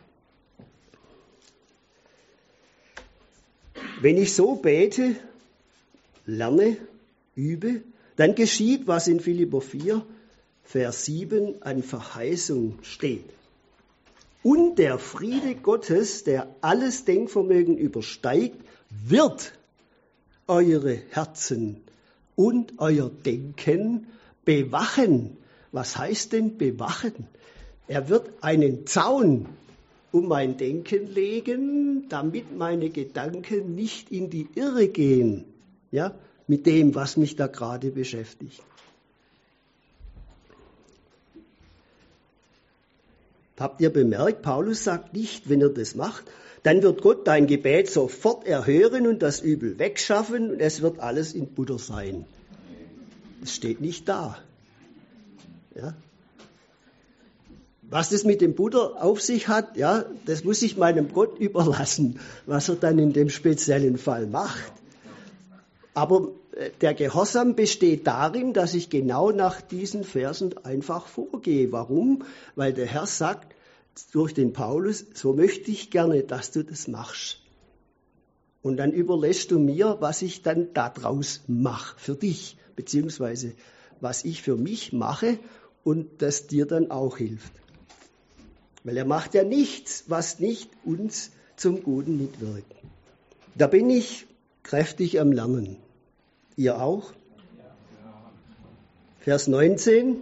Wenn ich so bete, lerne, übe, dann geschieht, was in Philipper vier, Vers sieben an Verheißung steht. Und der Friede Gottes, der alles Denkvermögen übersteigt, wird eure Herzen und euer Denken bewachen. Was heißt denn bewachen? Er wird einen Zaun um mein Denken legen, damit meine Gedanken nicht in die Irre gehen, ja, mit dem, was mich da gerade beschäftigt. Habt ihr bemerkt, Paulus sagt nicht, wenn er das macht, dann wird Gott dein Gebet sofort erhören und das Übel wegschaffen und es wird alles in Butter sein. Das steht nicht da. Ja. Was das mit dem Butter auf sich hat, ja, das muss ich meinem Gott überlassen, was er dann in dem speziellen Fall macht. Aber der Gehorsam besteht darin, dass ich genau nach diesen Versen einfach vorgehe. Warum? Weil der Herr sagt durch den Paulus, so möchte ich gerne, dass du das machst. Und dann überlässt du mir, was ich dann daraus mache für dich, beziehungsweise was ich für mich mache und das dir dann auch hilft. Weil er macht ja nichts, was nicht uns zum Guten mitwirkt. Da bin ich kräftig am Lernen. Ihr auch? Vers neunzehn.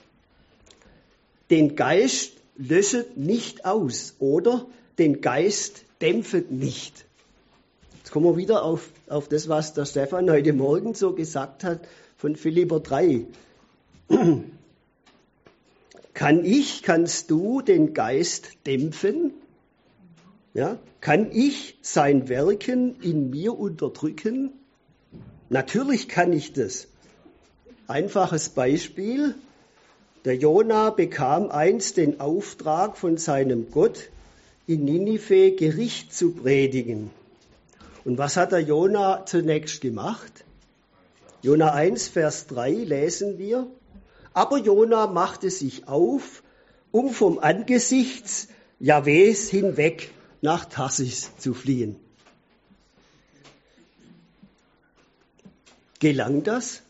Den Geist löschet nicht aus oder den Geist dämpfet nicht. Jetzt kommen wir wieder auf, auf das, was der Stefan heute Morgen so gesagt hat von Philipper drei. Kann ich, kannst du den Geist dämpfen? Ja? Kann ich sein Wirken in mir unterdrücken? Natürlich kann ich das. Einfaches Beispiel. Der Jona bekam einst den Auftrag von seinem Gott, in Ninive Gericht zu predigen. Und was hat der Jona zunächst gemacht? Jona eins, Vers drei lesen wir. Aber Jona machte sich auf, um vom Angesicht Jahwes hinweg nach Tarsis zu fliehen. Gelang das?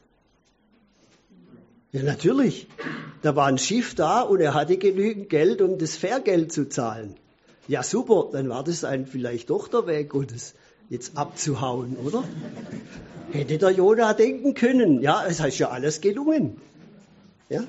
Ja, natürlich. Da war ein Schiff da und er hatte genügend Geld, um das Fährgeld zu zahlen. Ja, super, dann war das ein vielleicht doch der Weg Gottes, jetzt abzuhauen, oder? Hätte der Jona denken können. Ja, es ist ja alles gelungen. Ja?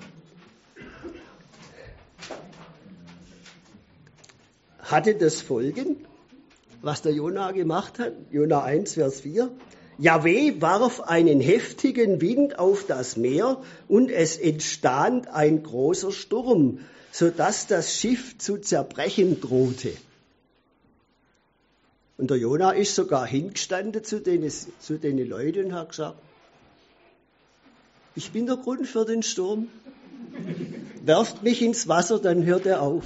Hatte das Folgen, was der Jona gemacht hat? Jona eins, Vers vier. Jahwe warf einen heftigen Wind auf das Meer und es entstand ein großer Sturm, sodass das Schiff zu zerbrechen drohte. Und der Jona ist sogar hingestanden zu den, zu den Leuten und hat gesagt, ich bin der Grund für den Sturm. Werft mich ins Wasser, dann hört er auf.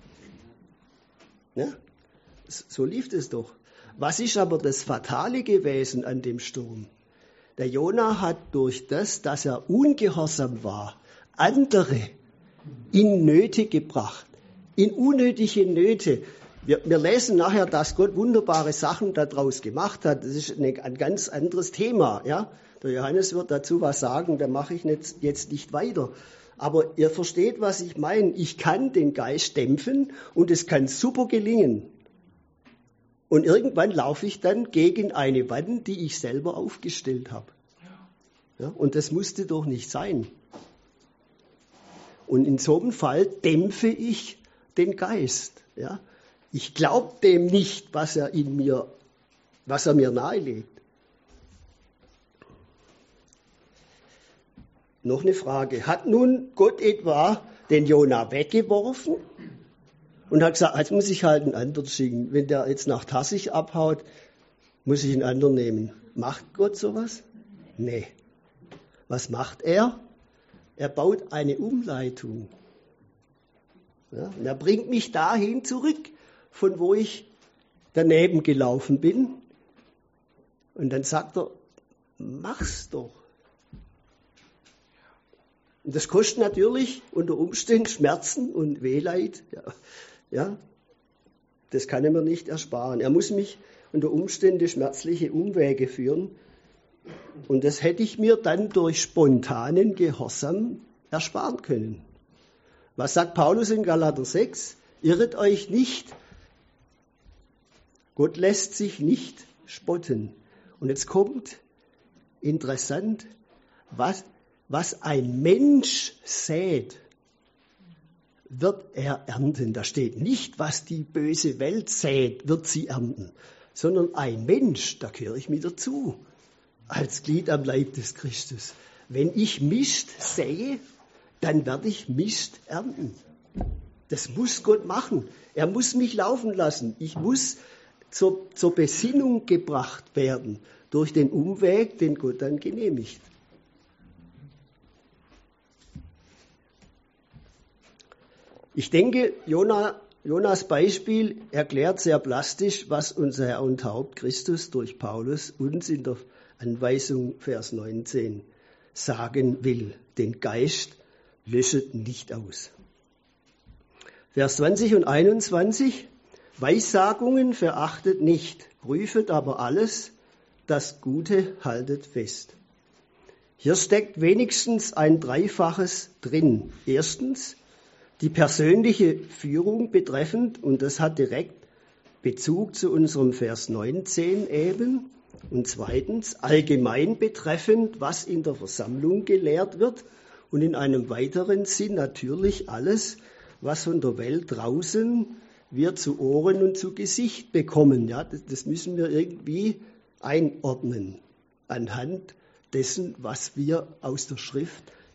Ja? So lief es doch. Was ist aber das Fatale gewesen an dem Sturm? Der Jona hat durch das, dass er ungehorsam war, andere in Nöte gebracht, in unnötige Nöte. Wir, wir lesen nachher, dass Gott wunderbare Sachen daraus gemacht hat. Das ist eine, ein ganz anderes Thema. Ja? Der Johannes wird dazu was sagen, da mache ich nicht, jetzt nicht weiter. Aber ihr versteht, was ich meine. Ich kann den Geist dämpfen und es kann super gelingen. Und irgendwann laufe ich dann gegen eine Wand, die ich selber aufgestellt habe. Ja, und das musste doch nicht sein. Und in so einem Fall dämpfe ich den Geist. Ja. Ich glaube dem nicht, was er in mir, was er mir nahelegt. Noch eine Frage. Hat nun Gott etwa den Jona weggeworfen und hat gesagt, jetzt muss ich halt einen anderen schicken. Wenn der jetzt nach Tarsis abhaut, muss ich einen anderen nehmen. Macht Gott sowas? Nee. Was macht er? Er baut eine Umleitung. Ja, und er bringt mich dahin zurück, von wo ich daneben gelaufen bin. Und dann sagt er, mach's doch. Und das kostet natürlich unter Umständen Schmerzen und Wehleid. Ja, ja, das kann er mir nicht ersparen. Er muss mich unter Umständen schmerzliche Umwege führen. Und das hätte ich mir dann durch spontanen Gehorsam ersparen können. Was sagt Paulus in Galater sechs? Irret euch nicht. Gott lässt sich nicht spotten. Und jetzt kommt interessant, was, was ein Mensch sät, wird er ernten. Da steht nicht, was die böse Welt sät, wird sie ernten, sondern ein Mensch, da gehöre ich mir dazu, als Glied am Leib des Christus. Wenn ich Mist sähe, dann werde ich Mist ernten. Das muss Gott machen. Er muss mich laufen lassen. Ich muss zur, zur Besinnung gebracht werden durch den Umweg, den Gott dann genehmigt. Ich denke, Jona, Jonas Beispiel erklärt sehr plastisch, was unser Herr und Haupt Christus durch Paulus uns in der Anweisung Vers neunzehn sagen will. Den Geist löschet nicht aus. Vers zwanzig und einundzwanzig. Weissagungen verachtet nicht, prüfet aber alles, das Gute haltet fest. Hier steckt wenigstens ein Dreifaches drin. Erstens, die persönliche Führung betreffend, und das hat direkt Bezug zu unserem Vers neunzehn eben. Und zweitens, allgemein betreffend, was in der Versammlung gelehrt wird. Und in einem weiteren Sinn natürlich alles, was von der Welt draußen wir zu Ohren und zu Gesicht bekommen. Ja, das, das müssen wir irgendwie einordnen anhand dessen, was wir aus der Schrift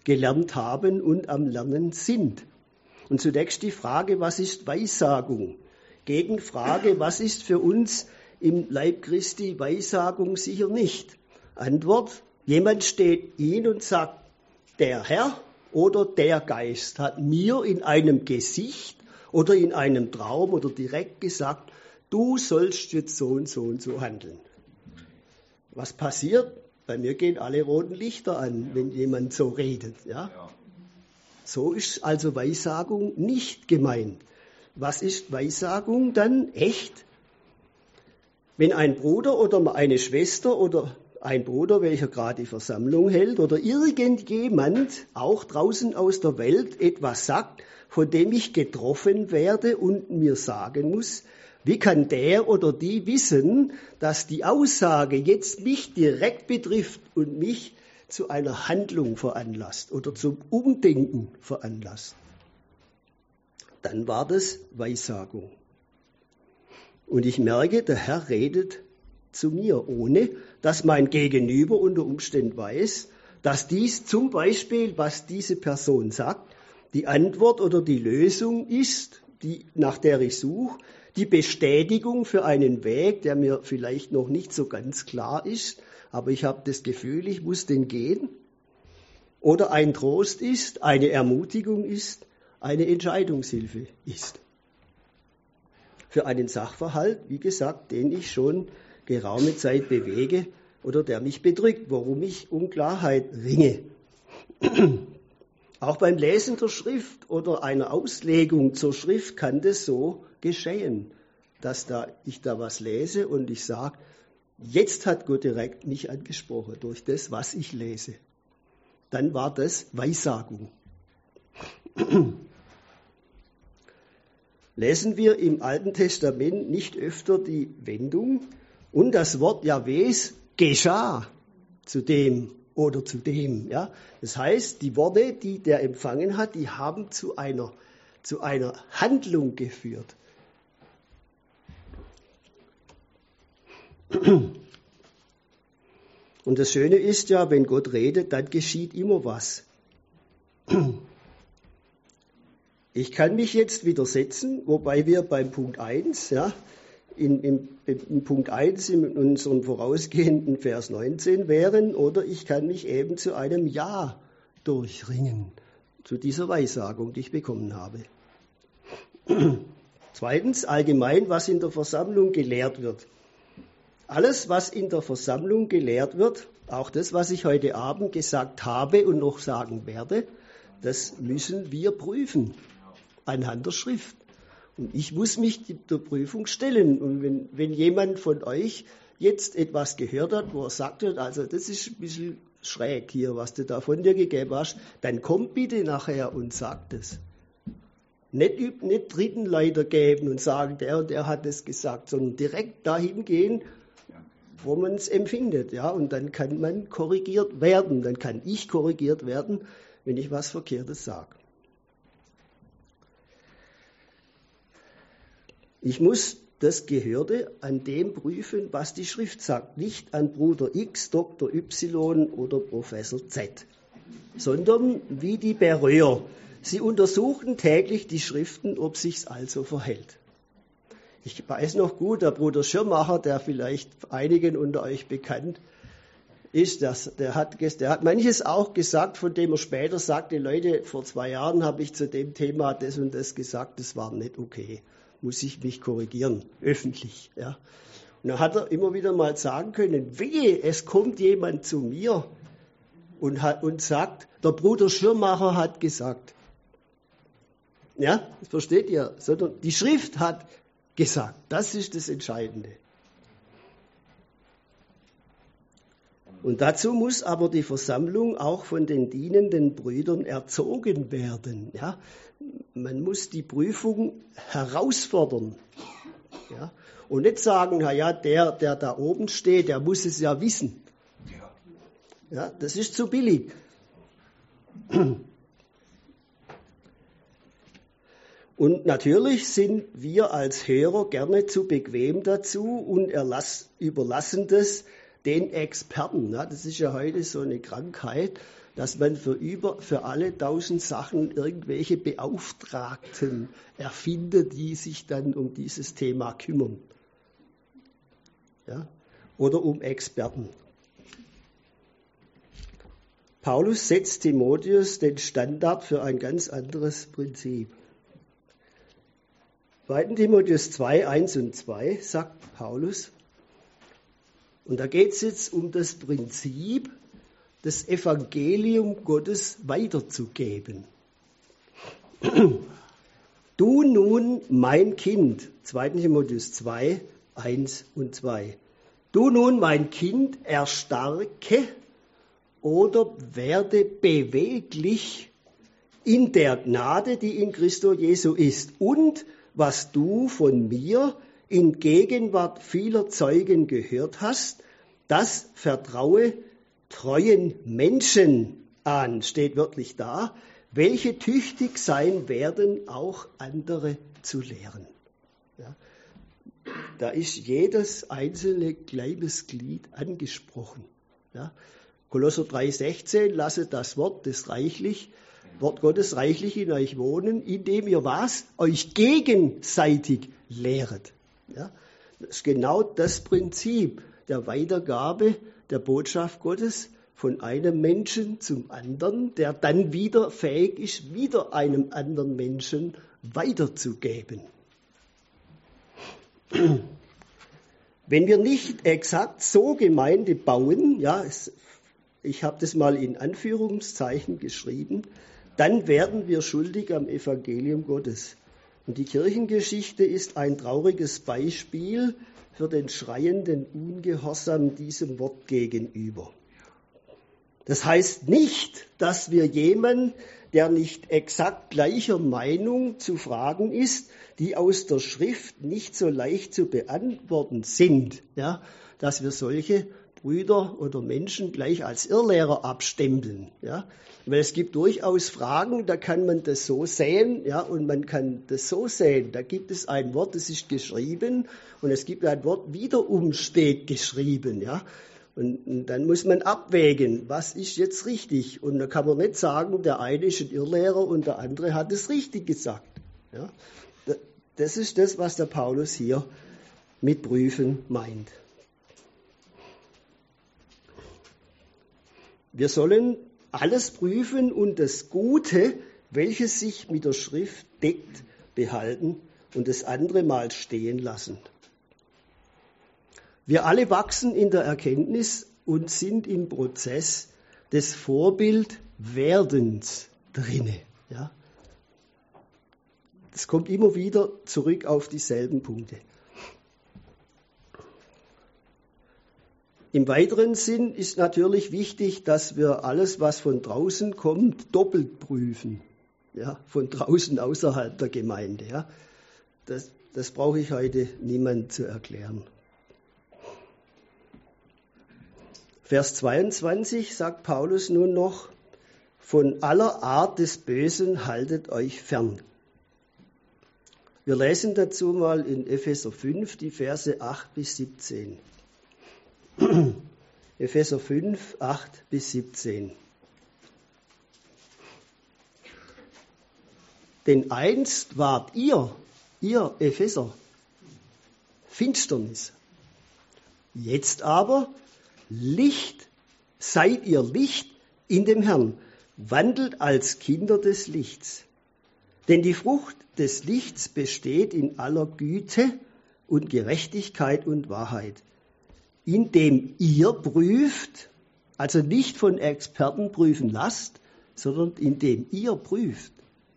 gelernt haben und am Lernen sind. Und zunächst die Frage, was ist Weissagung? Gegenfrage, was ist für uns im Leib Christi Weissagung? Sicher nicht. Antwort, jemand steht hin und sagt, der Herr oder der Geist hat mir in einem Gesicht oder in einem Traum oder direkt gesagt, du sollst jetzt so und so und so handeln. Was passiert? Bei mir gehen alle roten Lichter an, wenn jemand so redet. Ja? So ist also Weissagung nicht gemeint. Was ist Weissagung dann echt? Wenn ein Bruder oder eine Schwester oder ein Bruder, welcher gerade die Versammlung hält, oder irgendjemand auch draußen aus der Welt etwas sagt, von dem ich getroffen werde und mir sagen muss, wie kann der oder die wissen, dass die Aussage jetzt mich direkt betrifft und mich zu einer Handlung veranlasst oder zum Umdenken veranlasst? Dann war das Weissagung. Und ich merke, der Herr redet zu mir, ohne dass mein Gegenüber unter Umständen weiß, dass dies zum Beispiel, was diese Person sagt, die Antwort oder die Lösung ist, die, nach der ich suche, die Bestätigung für einen Weg, der mir vielleicht noch nicht so ganz klar ist, aber ich habe das Gefühl, ich muss den gehen. Oder ein Trost ist, eine Ermutigung ist, eine Entscheidungshilfe ist. Für einen Sachverhalt, wie gesagt, den ich schon geraume Zeit bewege oder der mich bedrückt, worum ich um Klarheit ringe. Auch beim Lesen der Schrift oder einer Auslegung zur Schrift kann das so geschehen, dass da ich da was lese und ich sage, jetzt hat Gott direkt mich angesprochen durch das, was ich lese. Dann war das Weissagung. Lesen wir im Alten Testament nicht öfter die Wendung und das Wort Jahwes geschah zu dem oder zu dem. Ja? Das heißt, die Worte, die der empfangen hat, die haben zu einer, zu einer Handlung geführt. Und das Schöne ist ja, wenn Gott redet, dann geschieht immer was. Ich kann mich jetzt widersetzen, wobei wir beim Punkt eins, ja, in, in, in Punkt eins in unserem vorausgehenden Vers neunzehn wären, oder ich kann mich eben zu einem Ja durchringen, zu dieser Weissagung, die ich bekommen habe. Zweitens, allgemein, was in der Versammlung gelehrt wird. Alles, was in der Versammlung gelehrt wird, auch das, was ich heute Abend gesagt habe und noch sagen werde, das müssen wir prüfen anhand der Schrift. Und ich muss mich der Prüfung stellen. Und wenn, wenn jemand von euch jetzt etwas gehört hat, wo er sagt, also das ist ein bisschen schräg hier, was du da von dir gegeben hast, dann kommt bitte nachher und sagt es. Nicht, nicht dritten Leiter geben und sagen, der und der hat es gesagt, sondern direkt dahin gehen, wo man es empfindet. Ja? Und dann kann man korrigiert werden, dann kann ich korrigiert werden, wenn ich was Verkehrtes sage. Ich muss das Gehörte an dem prüfen, was die Schrift sagt, nicht an Bruder X, Doktor Y oder Professor Z, sondern wie die Beröer. Sie untersuchen täglich die Schriften, ob sich's also verhält. Ich weiß noch gut, der Bruder Schirmacher, der vielleicht einigen unter euch bekannt ist, das, der, hat, der hat manches auch gesagt, von dem er später sagte, Leute, vor zwei Jahren habe ich zu dem Thema das und das gesagt, das war nicht okay. Muss ich mich korrigieren, öffentlich. Ja. Und dann hat er immer wieder mal sagen können, wehe, es kommt jemand zu mir und, hat, und sagt, der Bruder Schirmacher hat gesagt. Ja, das versteht ihr, sondern die Schrift hat gesagt, das ist das Entscheidende. Und dazu muss aber die Versammlung auch von den dienenden Brüdern erzogen werden. Ja? Man muss die Prüfung herausfordern. Ja? Und nicht sagen, na ja, der, der da oben steht, der muss es ja wissen. Ja, das ist zu billig. Und natürlich sind wir als Hörer gerne zu bequem dazu und erlass, überlassen das den Experten. Ja, das ist ja heute so eine Krankheit, dass man für, über, für alle tausend Sachen irgendwelche Beauftragten erfindet, die sich dann um dieses Thema kümmern. Ja? Oder um Experten. Paulus setzt Timotheus den Standard für ein ganz anderes Prinzip. zweiter Timotheus zwei, eins und zwei sagt Paulus, und da geht es jetzt um das Prinzip, das Evangelium Gottes weiterzugeben. Du nun, mein Kind, zweiter Timotheus zwei, eins und zwei. Du nun, mein Kind, erstarke oder werde beweglich in der Gnade, die in Christo Jesu ist. Und was du von mir in Gegenwart vieler Zeugen gehört hast, das vertraue treuen Menschen an, steht wörtlich da, welche tüchtig sein werden, auch andere zu lehren. Ja, da ist jedes einzelne Leibesglied angesprochen. Ja, Kolosser drei, sechzehn, lasset das Wort des reichlich, Wort Gottes reichlich in euch wohnen, indem ihr was? Euch gegenseitig lehret. Ja, das ist genau das Prinzip der Weitergabe der Botschaft Gottes von einem Menschen zum anderen, der dann wieder fähig ist, wieder einem anderen Menschen weiterzugeben. Wenn wir nicht exakt so Gemeinde bauen, ja, es, ich habe das mal in Anführungszeichen geschrieben, dann werden wir schuldig am Evangelium Gottes. Und die Kirchengeschichte ist ein trauriges Beispiel für den schreienden Ungehorsam diesem Wort gegenüber. Das heißt nicht, dass wir jemanden, der nicht exakt gleicher Meinung zu Fragen ist, die aus der Schrift nicht so leicht zu beantworten sind, ja, dass wir solche Brüder oder Menschen gleich als Irrlehrer abstempeln. Ja. Weil es gibt durchaus Fragen, da kann man das so sehen, ja, und man kann das so sehen. Da gibt es ein Wort, das ist geschrieben, und es gibt ein Wort, wiederum steht geschrieben, ja. Und, und dann muss man abwägen, was ist jetzt richtig. Und da kann man nicht sagen, der eine ist ein Irrlehrer und der andere hat es richtig gesagt. Ja. Das ist das, was der Paulus hier mit prüfen meint. Wir sollen alles prüfen und das Gute, welches sich mit der Schrift deckt, behalten und das andere mal stehen lassen. Wir alle wachsen in der Erkenntnis und sind im Prozess des Vorbildwerdens drinne. Ja? Es kommt immer wieder zurück auf dieselben Punkte. Im weiteren Sinn ist natürlich wichtig, dass wir alles, was von draußen kommt, doppelt prüfen. Ja, von draußen außerhalb der Gemeinde. Ja. Das, das brauche ich heute niemand zu erklären. Vers zweiundzwanzig sagt Paulus nun noch, von aller Art des Bösen haltet euch fern. Wir lesen dazu mal in Epheser fünf die Verse acht bis siebzehn. Epheser fünf, acht bis siebzehn. Denn einst wart ihr, ihr Epheser, Finsternis. Jetzt aber Licht, seid ihr Licht in dem Herrn, wandelt als Kinder des Lichts. Denn die Frucht des Lichts besteht in aller Güte und Gerechtigkeit und Wahrheit, indem ihr prüft, also nicht von Experten prüfen lasst, sondern indem ihr prüft.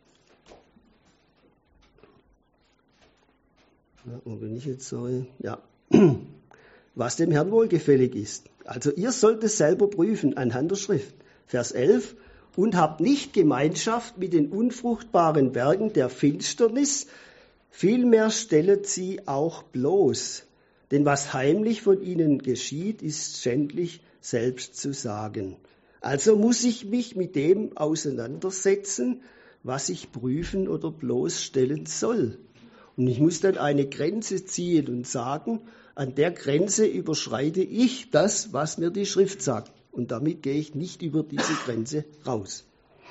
Ja, und wenn ich jetzt so, ja, was dem Herrn wohlgefällig ist. Also ihr sollt es selber prüfen anhand der Schrift. Vers elf, und habt nicht Gemeinschaft mit den unfruchtbaren Werken der Finsternis, vielmehr stellet sie auch bloß. Denn was heimlich von ihnen geschieht, ist schändlich selbst zu sagen. Also muss ich mich mit dem auseinandersetzen, was ich prüfen oder bloßstellen soll. Und ich muss dann eine Grenze ziehen und sagen, an der Grenze überschreite ich das, was mir die Schrift sagt. Und damit gehe ich nicht über diese Grenze raus.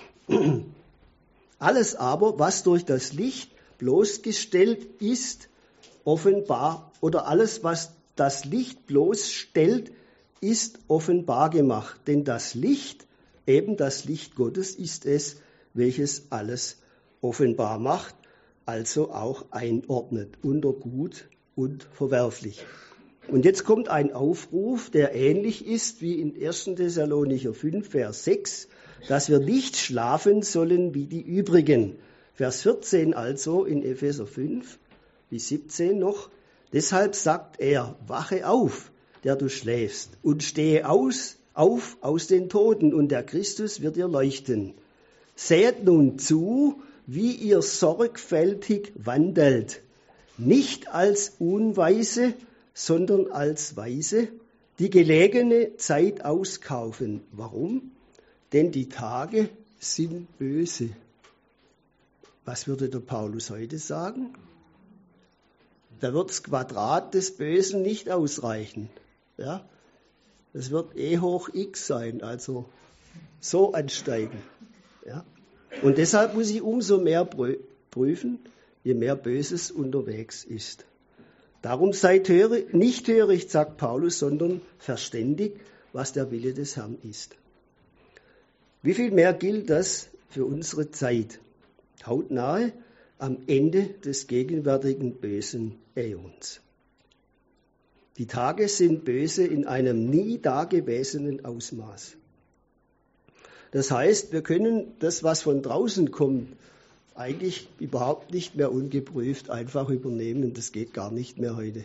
Alles aber, was durch das Licht bloßgestellt ist, offenbar, oder alles, was das Licht bloßstellt, ist offenbar gemacht. Denn das Licht, eben das Licht Gottes, ist es, welches alles offenbar macht, also auch einordnet unter gut und verwerflich. Und jetzt kommt ein Aufruf, der ähnlich ist wie in ersten Thessalonicher fünf, Vers sechs, dass wir nicht schlafen sollen wie die übrigen. Vers vierzehn also in Epheser fünf bis siebzehn noch. Deshalb sagt er, wache auf, der du schläfst, und stehe aus, auf aus den Toten, und der Christus wird dir leuchten. Seht nun zu, wie ihr sorgfältig wandelt, nicht als Unweise, sondern als Weise, die gelegene Zeit auskaufen. Warum? Denn die Tage sind böse. Was würde der Paulus heute sagen? Da wird das Quadrat des Bösen nicht ausreichen. Ja? Das wird E hoch x sein, also so ansteigen. Ja? Und deshalb muss ich umso mehr prüfen, je mehr Böses unterwegs ist. Darum seid hörig, nicht töricht, sagt Paulus, sondern verständig, was der Wille des Herrn ist. Wie viel mehr gilt das für unsere Zeit? Hautnahe am Ende des gegenwärtigen bösen Äons. Die Tage sind böse in einem nie dagewesenen Ausmaß. Das heißt, wir können das, was von draußen kommt, eigentlich überhaupt nicht mehr ungeprüft einfach übernehmen. Das geht gar nicht mehr heute.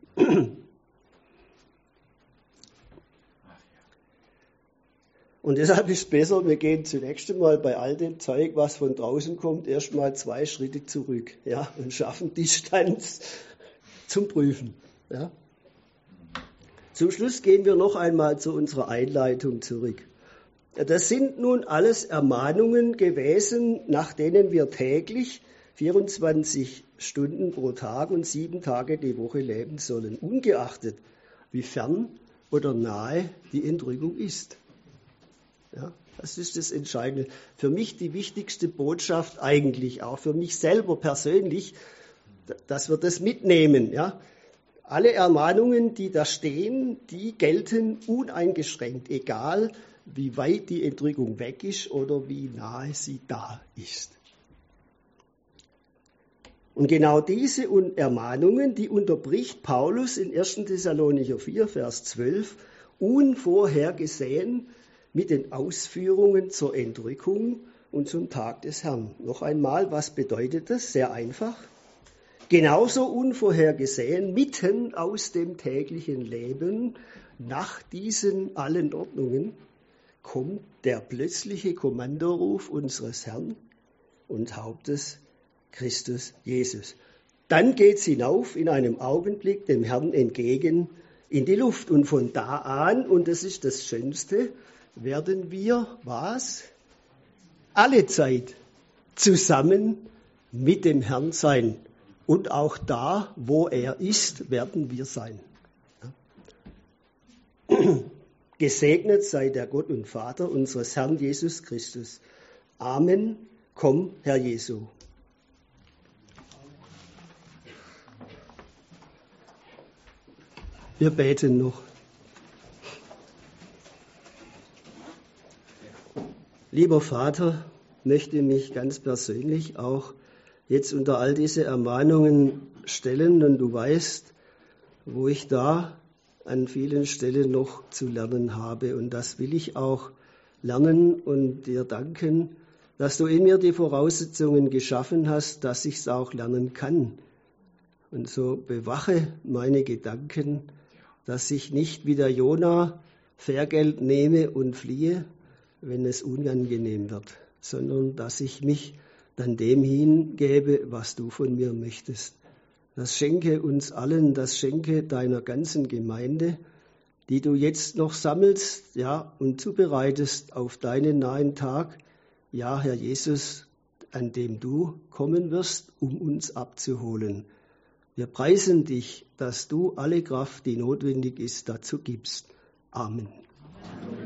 Und deshalb ist es besser, wir gehen zunächst einmal bei all dem Zeug, was von draußen kommt, erstmal zwei Schritte zurück, ja, und schaffen Distanz zum Prüfen. Ja. Zum Schluss gehen wir noch einmal zu unserer Einleitung zurück. Das sind nun alles Ermahnungen gewesen, nach denen wir täglich vierundzwanzig Stunden pro Tag und sieben Tage die Woche leben sollen, ungeachtet wie fern oder nahe die Entrückung ist. Ja, das ist das Entscheidende. Für mich die wichtigste Botschaft eigentlich, auch für mich selber persönlich, dass wir das mitnehmen. Ja. Alle Ermahnungen, die da stehen, die gelten uneingeschränkt, egal wie weit die Entrückung weg ist oder wie nahe sie da ist. Und genau diese Ermahnungen, die unterbricht Paulus in ersten Thessalonicher vier, Vers zwölf, unvorhergesehen mit den Ausführungen zur Entrückung und zum Tag des Herrn. Noch einmal, was bedeutet das? Sehr einfach. Genauso unvorhergesehen, mitten aus dem täglichen Leben, nach diesen allen Ordnungen, kommt der plötzliche Kommandoruf unseres Herrn und Hauptes Christus Jesus. Dann geht es hinauf in einem Augenblick dem Herrn entgegen in die Luft. Und von da an, und das ist das Schönste, werden wir, was? Alle Zeit zusammen mit dem Herrn sein. Und auch da, wo er ist, werden wir sein. Ja. Gesegnet sei der Gott und Vater unseres Herrn Jesus Christus. Amen. Komm, Herr Jesu. Wir beten noch. Lieber Vater, möchte mich ganz persönlich auch jetzt unter all diese Ermahnungen stellen, und du weißt, wo ich da an vielen Stellen noch zu lernen habe. Und das will ich auch lernen und dir danken, dass du in mir die Voraussetzungen geschaffen hast, dass ich es auch lernen kann. Und so bewache meine Gedanken, dass ich nicht wie der Jona Fährgeld nehme und fliehe, wenn es unangenehm wird, sondern dass ich mich dann dem hingebe, was du von mir möchtest. Das schenke uns allen, das schenke deiner ganzen Gemeinde, die du jetzt noch sammelst, ja, und zubereitest auf deinen nahen Tag. Ja, Herr Jesus, an dem du kommen wirst, um uns abzuholen. Wir preisen dich, dass du alle Kraft, die notwendig ist, dazu gibst. Amen.